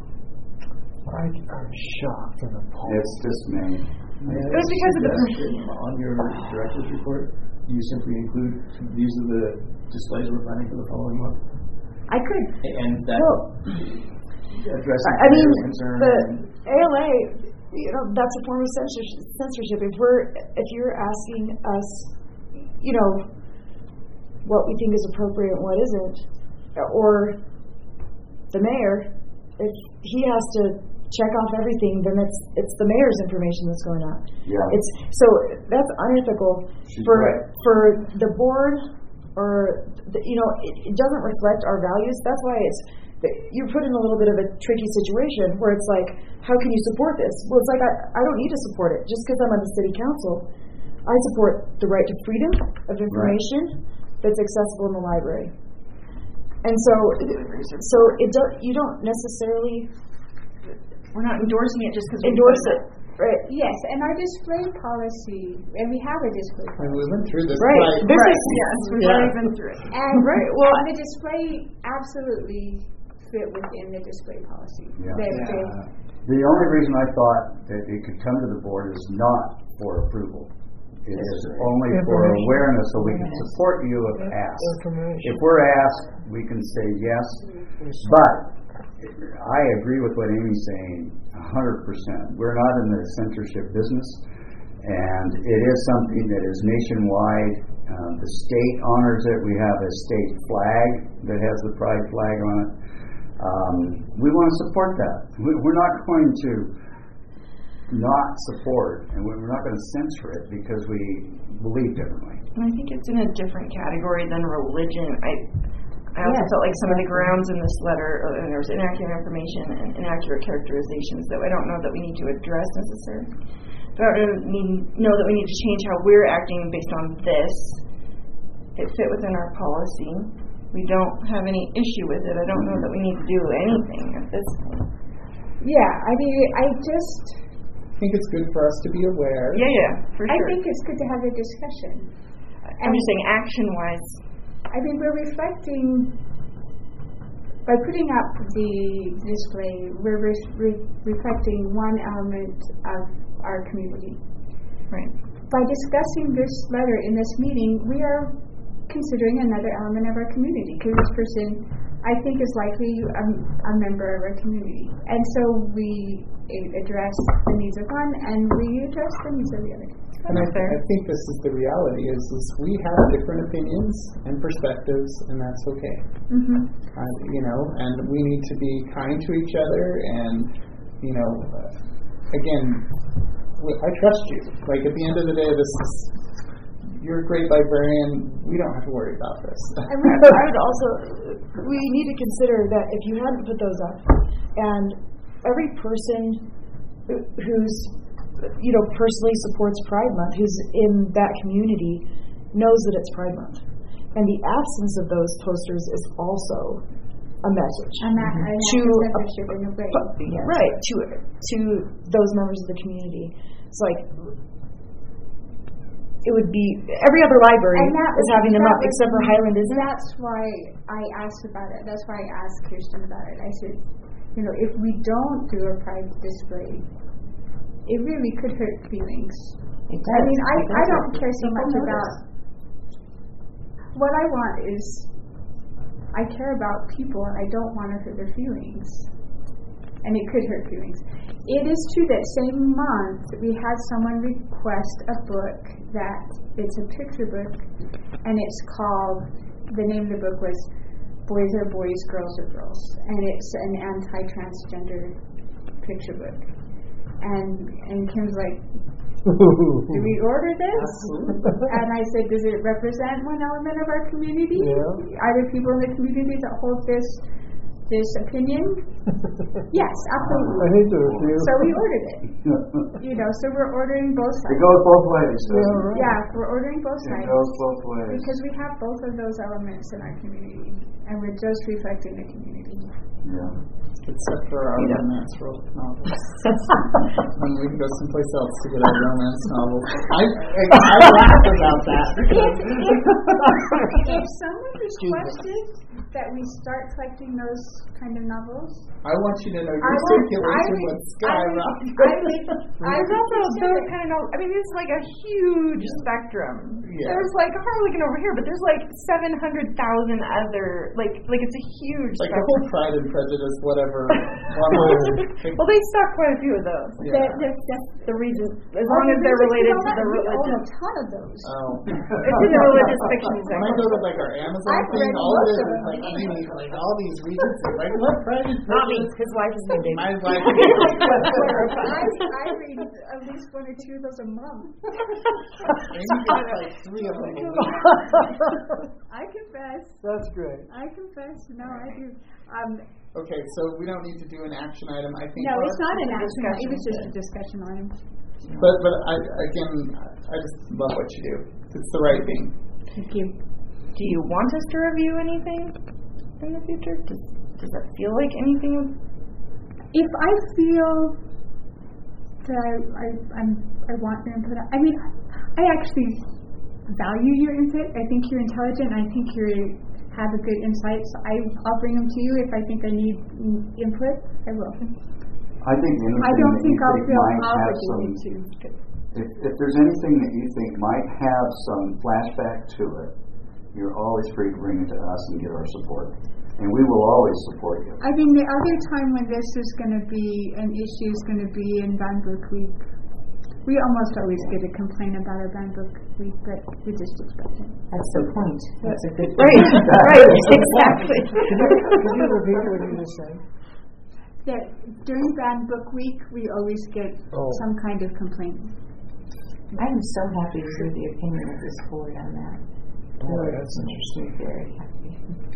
I, I'm shocked and appalled. It's dismaying. It was because of the Suggestion on your director's report, you simply include these are the displays we're planning for the following month, I could. and that Well, addresses I mean, their concern. the and- A L A, you know, that's a form of censorship. Censorship. If we're, if you're asking us, you know, what we think is appropriate and what isn't, or the mayor, if he has to check off everything, then it's it's the mayor's information that's going out. Yeah. It's so that's unethical She's for right. for the board, or the, you know, it, it doesn't reflect our values. That's why it's you're put in a little bit of a tricky situation where it's like, how can you support this? Well, it's like I, I don't need to support it just because I'm on the city council. I support the right to freedom of information right. that's accessible in the library. And so, so it do, you don't necessarily. We're not endorsing it just because we endorse put it, right? Yes, and our display policy, and we have a display And policy. we went through this. Right. Like, This Right, is yes, we've Yeah. already been through it. And, Right, well- and the display absolutely fit within the display policy. Yeah. That Yeah. they- The only reason I thought that it could come to the board is not for approval. It is only for Information. awareness, so we can support you if asked. Information. If we're asked, we can say yes. But I agree with what Amy's saying one hundred percent. We're not in the censorship business, and it is something that is nationwide. Uh, the state honors it. We have a state flag that has the pride flag on it. Um, we want to support that. We, we're not going to not support, and we're not going to censor it because we believe differently. And I think it's in a different category than religion. I I also Yes. felt like some of the grounds in this letter, uh, and there was inaccurate information and inaccurate characterizations that I don't know that we need to address necessarily. I don't know, need, know that we need to change how we're acting based on this. It fit within our policy. We don't have any issue with it. I don't know that we need to do anything at this point. Yeah, I mean, I just, I think it's good for us to be aware. Yeah, yeah, for I sure. think it's good to have a discussion. I'm just saying action-wise. I mean, we're reflecting, by putting up the display, we're re- re- reflecting one element of our community. Right. by discussing this letter in this meeting, we are considering another element of our community, because this person, I think, is likely a, a member of our community. And so we address the needs of one, and we address the needs of the other. And I, th- I think this is the reality, is, is we have different opinions and perspectives, and that's okay. Mm-hmm. Uh, you know, and we need to be kind to each other, and, you know, uh, again, I trust you. Like, at the end of the day, this is, you're a great librarian, we don't have to worry about this. I would, I would also, we need to consider that if you hadn't put those up, and every person who's, you know, personally supports Pride Month, who's in that community, knows that it's Pride Month. And the absence of those posters is also a message. And that, mm-hmm. to a, a, yes. Right, to to those members of the community. It's like, it would be, every other library is having them up, except for Highland, isn't it? That's why I asked about it. That's why I asked Kirsten about it. I said, you know, if we don't do a Pride display, it really could hurt feelings. It does. I mean, I, does I don't care so People much notice. about, what I want is, I care about people, and I don't want to hurt their feelings. And it could hurt feelings. It is true that same month we had someone request a book that, it's a picture book, and it's called, the name of the book was Boys Are Boys, Girls Are Girls. And it's an anti-transgender picture book. And and Kim's like, do we order this? And I said, does it represent one element of our community? Yeah. Are there people in the community that hold this this opinion? Yes, absolutely. I think there are a few. So we ordered it. You know, so we're ordering both sides. It goes both ways, doesn't Yeah, it? right. Yeah, we're ordering both It sides. goes both ways. Because we have both of those elements in our community, and we're just reflecting the community. Yeah. Except for our romance ro- novels. When we can go someplace else to get our romance novels. I, I, I laugh about that. If someone requested that we start collecting those kind of novels, I want you to know your I would- circulation I would- would skyrocket. I would, I There's would also consider those it. kind of, I mean, it's like a huge spectrum. Yeah. There's like, I'm not looking over here, but there's like seven hundred thousand other, like, like it's a huge Like the spectrum. whole Pride and Prejudice, whatever. one was- Well, they stock quite a few of those. Yeah. The, the, the, The reason, as oh, long as the they're reason related we to the own- we own religion. a ton of those. Oh. It's in the religious fiction When I section. go to like our Amazon I've thing, read all it most is of is them. like I need like all these reasons. Like what Pride and Not me. Prejudice? His wife is named David. My wife. I, I read at least one or two of those a month. Maybe get like three of them a week. I confess. That's great. I confess. No, I do. Um, Okay, so we don't need to do an action item. I think. no, our- it's not an action. discussion. It was just a discussion item. But but I again I just love what you do. It's the right thing. Thank you. Do you want us to review anything in the future? Does, does that feel like anything? would- If I feel that I, I, I'm, I want your input, I mean, I actually value your input. I think you're intelligent. I think you have a good insight. So I, I'll bring them to you. If I think I need mm, input, I will. I think anything I don't that think you I'll think feel might have some, obligated to. if, if there's anything that you think might have some flashback to it, you're always free to bring it to us and get our support. And we will always support you. I think the other time when this is going to be an issue is going to be in Band Book Week. We almost always get a complaint about our Band Book Week, but we just expect it. That's the point. That's a good Right, right, exactly. Could you repeat what you just said? That during Band Book Week, we always get Oh. some kind of complaint. I'm so happy to hear the opinion of this board on that. Oh, that's interesting. Very happy.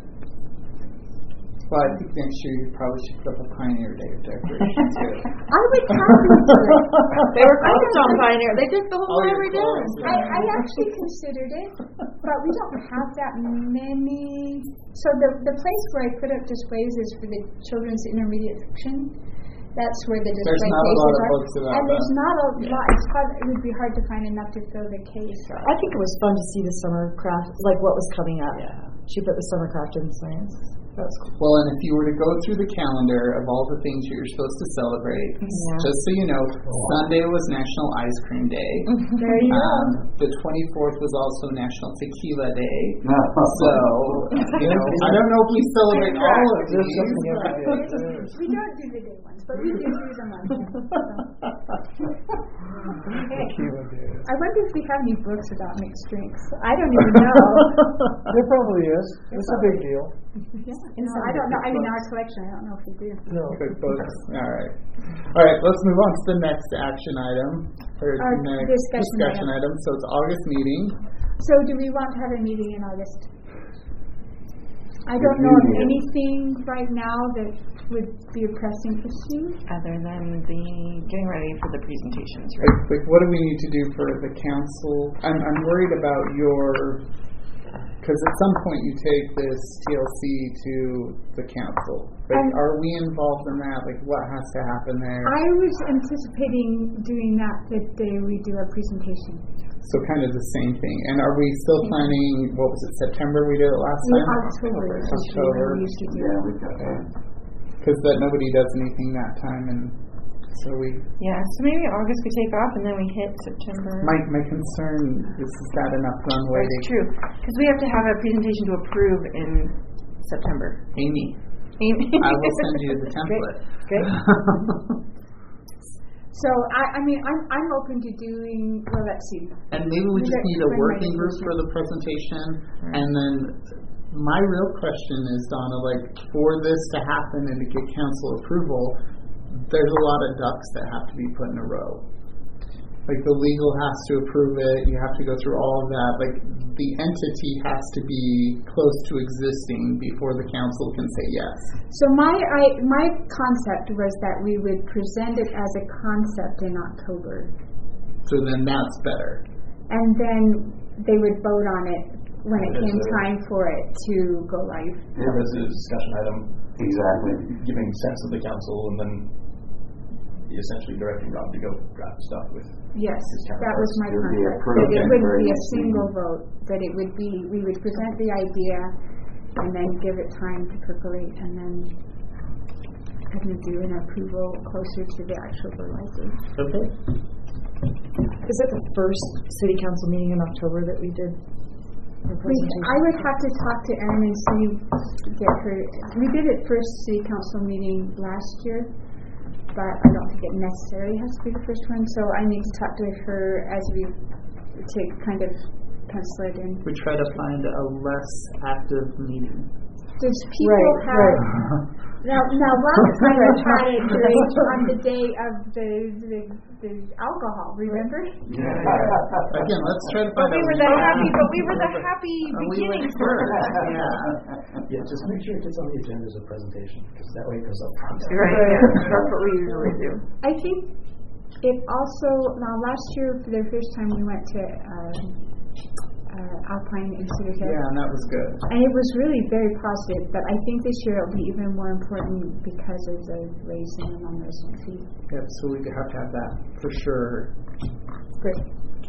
Well, I think next year you probably should put up a Pioneer Day decoration too. I would happily do it. They were focused on Pioneer. They did the whole All your library down. clothes, I, I actually considered it, but we don't have that many. So the the place where I put up displays is for the children's intermediate fiction. That's where the There's display not a lot cases of are. books about and there's that. not a lot. It's hard. It would be hard to find enough to fill the case. I think it was fun to see the summer craft, like what was coming up. Yeah. She put the summer craft in science. That's cool. Well, and if you were to go through the calendar of all the things that you're supposed to celebrate, Yeah. just so you know, Sunday was National Ice Cream Day. There you Um, go. the twenty-fourth was also National Tequila Day. No. So, you know, I don't know if we celebrate all of There's these. something but- every day. We don't do the day ones, but we do do them on here. Tequila day. I wonder if we have any books about mixed drinks. I don't even know. There probably is. It's a big deal. Yeah, no, I don't know. I mean, our collection, I don't know if we do. No. Good books. All right. All right, let's move on to the next action item, or Our next discussion discussion item. So it's August meeting. So do we want to have a meeting in August? I don't know of anything right now that would be a pressing issue. Other than the getting ready for the presentations, right? Like, like, what do we need to do for the council? I'm, I'm worried about your, because at some point you take this T L C to the council. Like, Um, are we involved in that? Like, what has to happen there? I was anticipating doing that the day we do our presentation. So kind of the same thing. And are we still planning, what was it, September we did it last In time? October. is usually October. when we usually do Yeah, it. we've got that. Because that nobody does anything that time, and so we. Yeah, so maybe August we take off and then we hit September. My my concern is is that enough runway That's to true, because we have to have a presentation to approve in September. Amy. Amy. I will send you the template. Great. So I, I mean, I'm I'm open to doing. Well, let's see. And maybe we We just got need a spring working group meditation. for the presentation. And then my real question is, Donna, like, for this to happen and to get council approval, there's a lot of ducks that have to be put in a row. Like, the legal has to approve it. You have to go through all of that. Like, the entity has to be close to existing before the council can say yes. So my I, my concept was that we would present it as a concept in October, So then that's better. and then they would vote on it when it As came a- time for it to go live. Yeah, as a discussion item, Exactly. giving sense of the council, and then essentially directing Rob to go draft stuff with. Yes, His that was my It would be concept. approved That it at wouldn't very be a next single meeting. vote. That it would be we would present the idea, and then give it time to percolate, and then kind of do an approval closer to the actual go live date. Okay. Is it the first city council meeting in October that we did the We, presentation? I would have to talk to Erin and see, get her, we did it first city council meeting last year, but I don't think it necessarily has to be the first one, so I need to talk to her as we, to kind of pencil it in. We try to find a less active meeting. Does people Right, have, right. now, now last time we had it during, on the day of the, the, the alcohol, remember? Yeah. Again, let's try to But find we a were the less- happy, but we were the happy Uh, we beginning went for first, it. yeah. Yeah, just make sure it gets on the agenda as a presentation, because that way it goes up front. Right, yeah, that's what we usually do. I think it also, now last year, for the first time, we went to uh, uh, Alpine in Cedar Hill. Yeah, and that was good. And it was really very positive, but I think this year it'll be even more important because of the raising the non-resident fee. Yep, so we have to have that for sure. Great.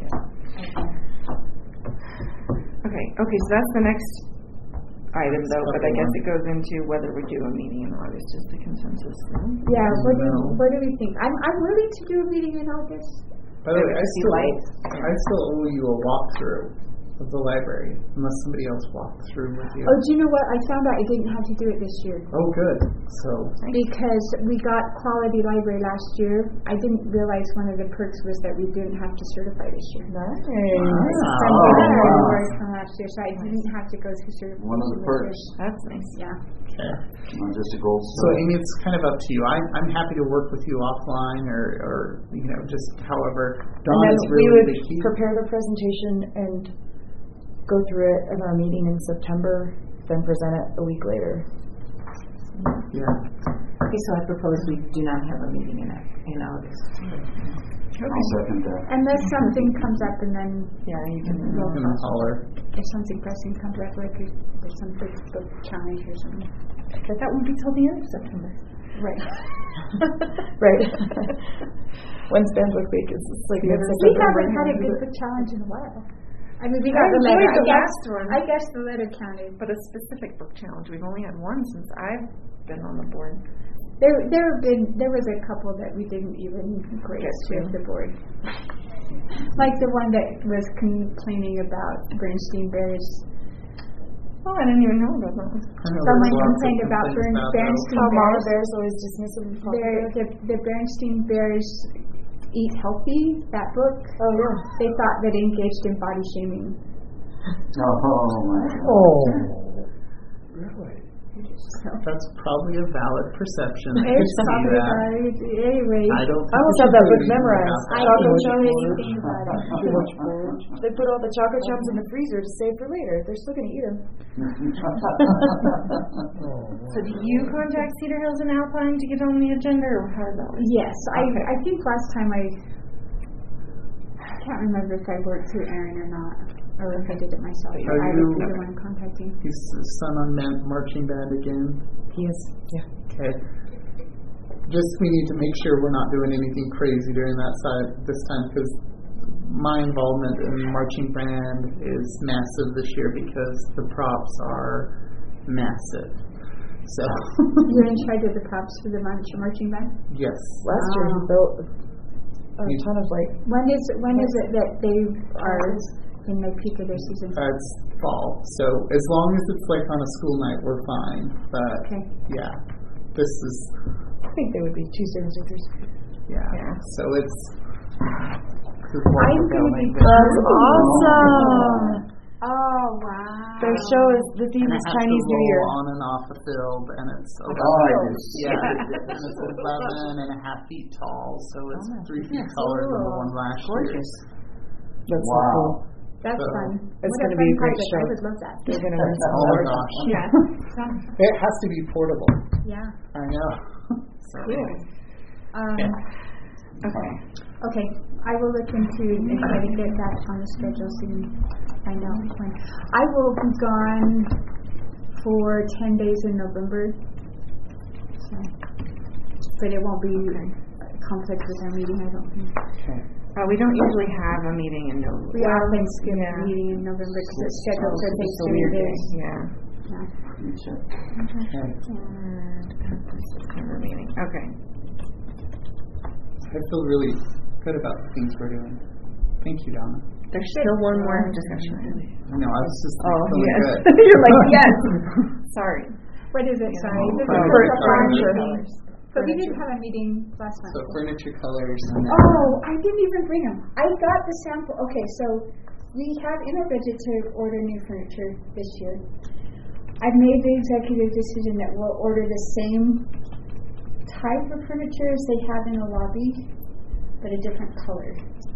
Okay, okay, so that's the next item though, but I guess it goes into whether we do a meeting in August, just the consensus. no? Yeah, what do, No. what do we think? I'm, I'm willing to do a meeting in August. By the way, I See still, lights. I still owe you a walkthrough of the library, unless somebody else walked through with you. Oh, do you know what? I found out I didn't have to do it this year. Oh, good. So, Because we got quality library last year. I didn't realize one of the perks was that we didn't have to certify this year. Nice. From Oh, the wow. awards from last year, so I didn't have to go through certification. One of the this year. perks. That's nice. Yeah. okay. Not just a gold So, Amy, it's kind of up to you. I, I'm happy to work with you offline or, or you know, just however. Dawn And then is we really would the key. prepare the presentation and go through it in our meeting in September, then present it a week later. Yeah. Okay, so I propose we do not have a meeting in, in August. I'll second that. Unless something comes up and then, Yeah, you can. we'll And holler. if something pressing comes up, like if there's some big book challenge or something. But that won't be till the end of September. Right. Right. When's Bandbook Week? It's, it's like We mid-September. haven't had a good book challenge in a while. I mean, we I got the enjoyed letter. the I guess, last one. I guess the letter counted. But a specific book challenge, we've only had one since I've been on the board. There, there have been, there was a couple that we didn't even grace Get to. with the board. Like the one that was complaining about Bernstein Bears. Oh, I didn't even know about that one. Someone complained about Bern, Bernstein How mama Bears. bears always dismissive of papa They're, bears. the, the Bernstein Bears Eat Healthy, that book. Oh, yeah. They thought that it engaged in body shaming. Oh, my God. Oh, really? So. That's probably a valid perception. I It's can see probably that. right. Anyway, I don't. I almost have that book memorized. I Chocolate don't know chunks. anything about it. Too much porridge. They put all the chocolate chunks in the freezer to save for later. They're still going to eat them. So do you contact Cedar Hills and Alpine to get on the agenda, or how does that work? Yes, I I think last time I I can't remember if I worked through Aaron or not, or if I did it myself. Are I you- would be the one contacting. Is the son on man- marching band again? He is. Yeah. Okay. Just we need to make sure we're not doing anything crazy during that side this time, because my involvement in marching band is massive this year because the props are massive. So You're in charge of the props for the march, marching band? yes. Last year he built a You- ton of like. When is it, when is it that they are in the peak of their season? Uh, it's fall, so as long as it's like on a school night, we're fine. But Okay. yeah, this is I think they would be Tuesday, Wednesday, Thursday. yeah. Yeah. So it's. I'm going to be. That's awesome. Oh wow! Their show is the theme And is it has Chinese to New roll Year. on and off the field, and it's Oh, I just, yeah, it's eleven and a half feet tall, so it's Oh, three feet yeah. taller than the Cool. one last Gorgeous. year. That's so Wow. cool. That's So, fun. it's What gonna fun be a great project. show. I would love that. They're going to win some Oh my awards. gosh! Yeah. It has to be portable. Yeah. I know. So, Cool. Um, Okay. Okay. Okay, I will look into and try to get that on the schedule so you can find out when. I will be gone for ten days in November, so, but it won't be a conflict with our meeting, I don't think. Okay. Uh, we don't usually have a meeting in November. We often skip yeah. the meeting in November because it's scheduled for It's a Thanksgiving weird Day. day. Yeah. Yeah. Okay. And at the September meeting. Okay. I feel really good about the things we're doing. Thank you, Donna. There's still one more discussion. I know. I was just Oh, feeling yes. good. You're like, yes. Sorry. What is it, sorry? Oh, This is furniture for colors. furniture. But we didn't have a meeting last month. So furniture colors and then Oh, I didn't even bring them. I got the sample. Okay, so we have in our budget to order new furniture this year. I've made the executive decision that we'll order the same type of furniture as they have in the lobby, but a different color.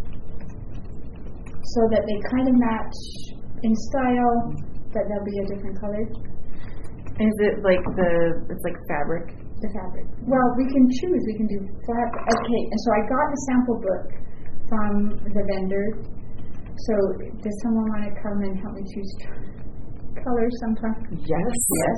So that they kind of match in style, but they'll be a different color. Is it like the, it's like fabric? The fabric. Well, we can choose. We can do flat. Okay, and so I got the sample book from the vendor. So does someone want to come and help me choose colors sometime? Yes. Yes.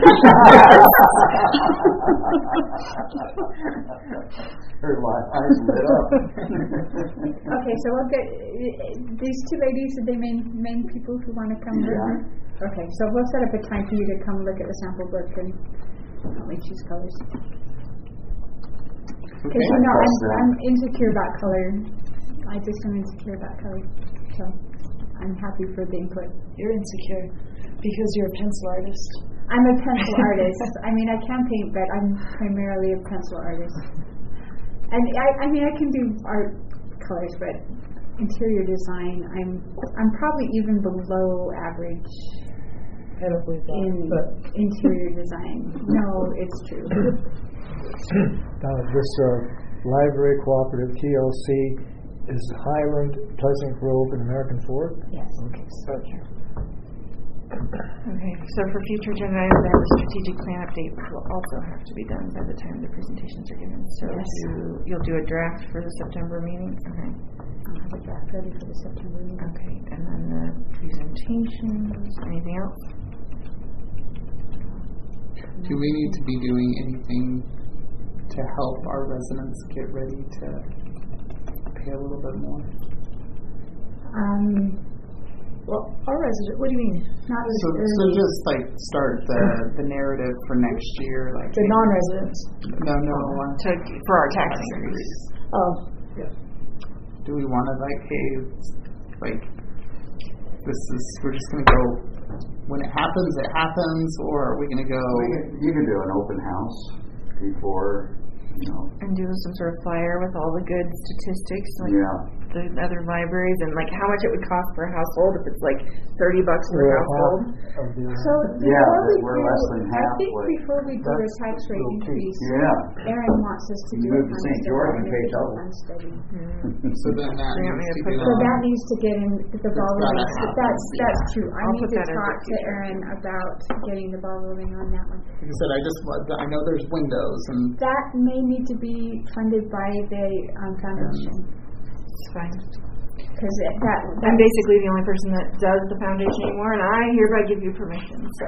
Her eyes lit up. Okay, so we'll get these two ladies. Are they main main people who want to come? Yeah. With me? Okay, so we'll set up a time for you to come look at the sample book and help me choose colors. Because okay. you know, I'm, I'm insecure about color. I just am insecure about color. So I'm happy for the input. You're insecure because you're a pencil artist. I'm a pencil artist. I mean, I can paint, but I'm primarily a pencil artist. And I, I mean, I can do art colors, but interior design, I'm I'm probably even below average I don't believe that. in But interior design. No, it's true. Now, this uh, library cooperative T L C is Highland, Pleasant Grove, and American Fork. Yes. Okay. Okay, so for future agenda items, I have a strategic plan update, which will also have to be done by the time the presentations are given. So Yes. you, you'll do a draft for the September meeting? Okay. I'll have a draft ready for the September meeting. Okay, and then the presentations, anything else? Do we need to be doing anything to help our residents get ready to pay a little bit more? Um, Well, our resident. What do you mean? Not as So, so early. just like start the the narrative for next year, like The non-residents. no, no. To, for our tax increase. Oh, Do we want to like, hey, like this is we're just gonna go when it happens, it happens, or are we gonna go? You can, you can do an open house before, you know. And do some sort of flyer with all the good statistics, like Yeah. the other libraries, and like how much it would cost per household if it's like thirty bucks per We're household. half of the- So Yeah, before that we we're do, less than I half think what- before we do a That's tax rate real key. increase, Yeah. Aaron wants us to You do a move to fund Saint study George and and a pay visual double. fund study. So then that So you want me needs to to put get So on. that needs to get in the ball That's rolling. gotta So that's that's true. I I'll need put to that as a talk to future. Aaron about getting the ball rolling on that one. Like I said, I just want- I know there's windows and That may need to be funded by the um, foundation It's fine. because that, I'm that basically the only person that does the foundation anymore, and I hereby give you permission. So.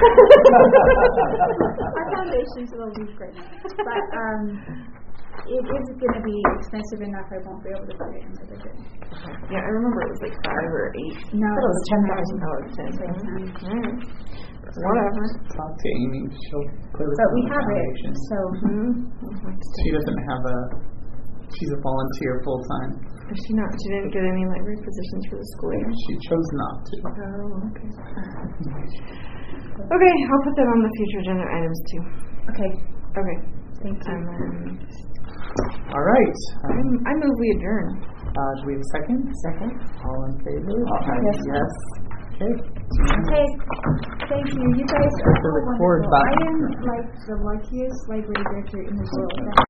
our foundation's a little weak right now, but um, it is going to be expensive enough. I won't be able to put it in my budget. Yeah, I remember it was like five or eight. No, I thought it was ten thousand. Oh, it's ten. Ten. Alright. Whatever. talk to Amy. She'll clear the But we have foundation. it, so Mm-hmm. She doesn't have a. She's a volunteer full time. Is she not? She didn't get any library positions for the school year. She chose not to. Oh, okay. Okay, I'll put that on the future agenda items too. okay. Okay. Thank you. And then All right. Um, I'm- I move we adjourn. uh, do we have a second? Second. All in favor? Yes. Yes. Okay. Okay, thank you. You guys are so Record wonderful. I button. am like the luckiest library director in the world.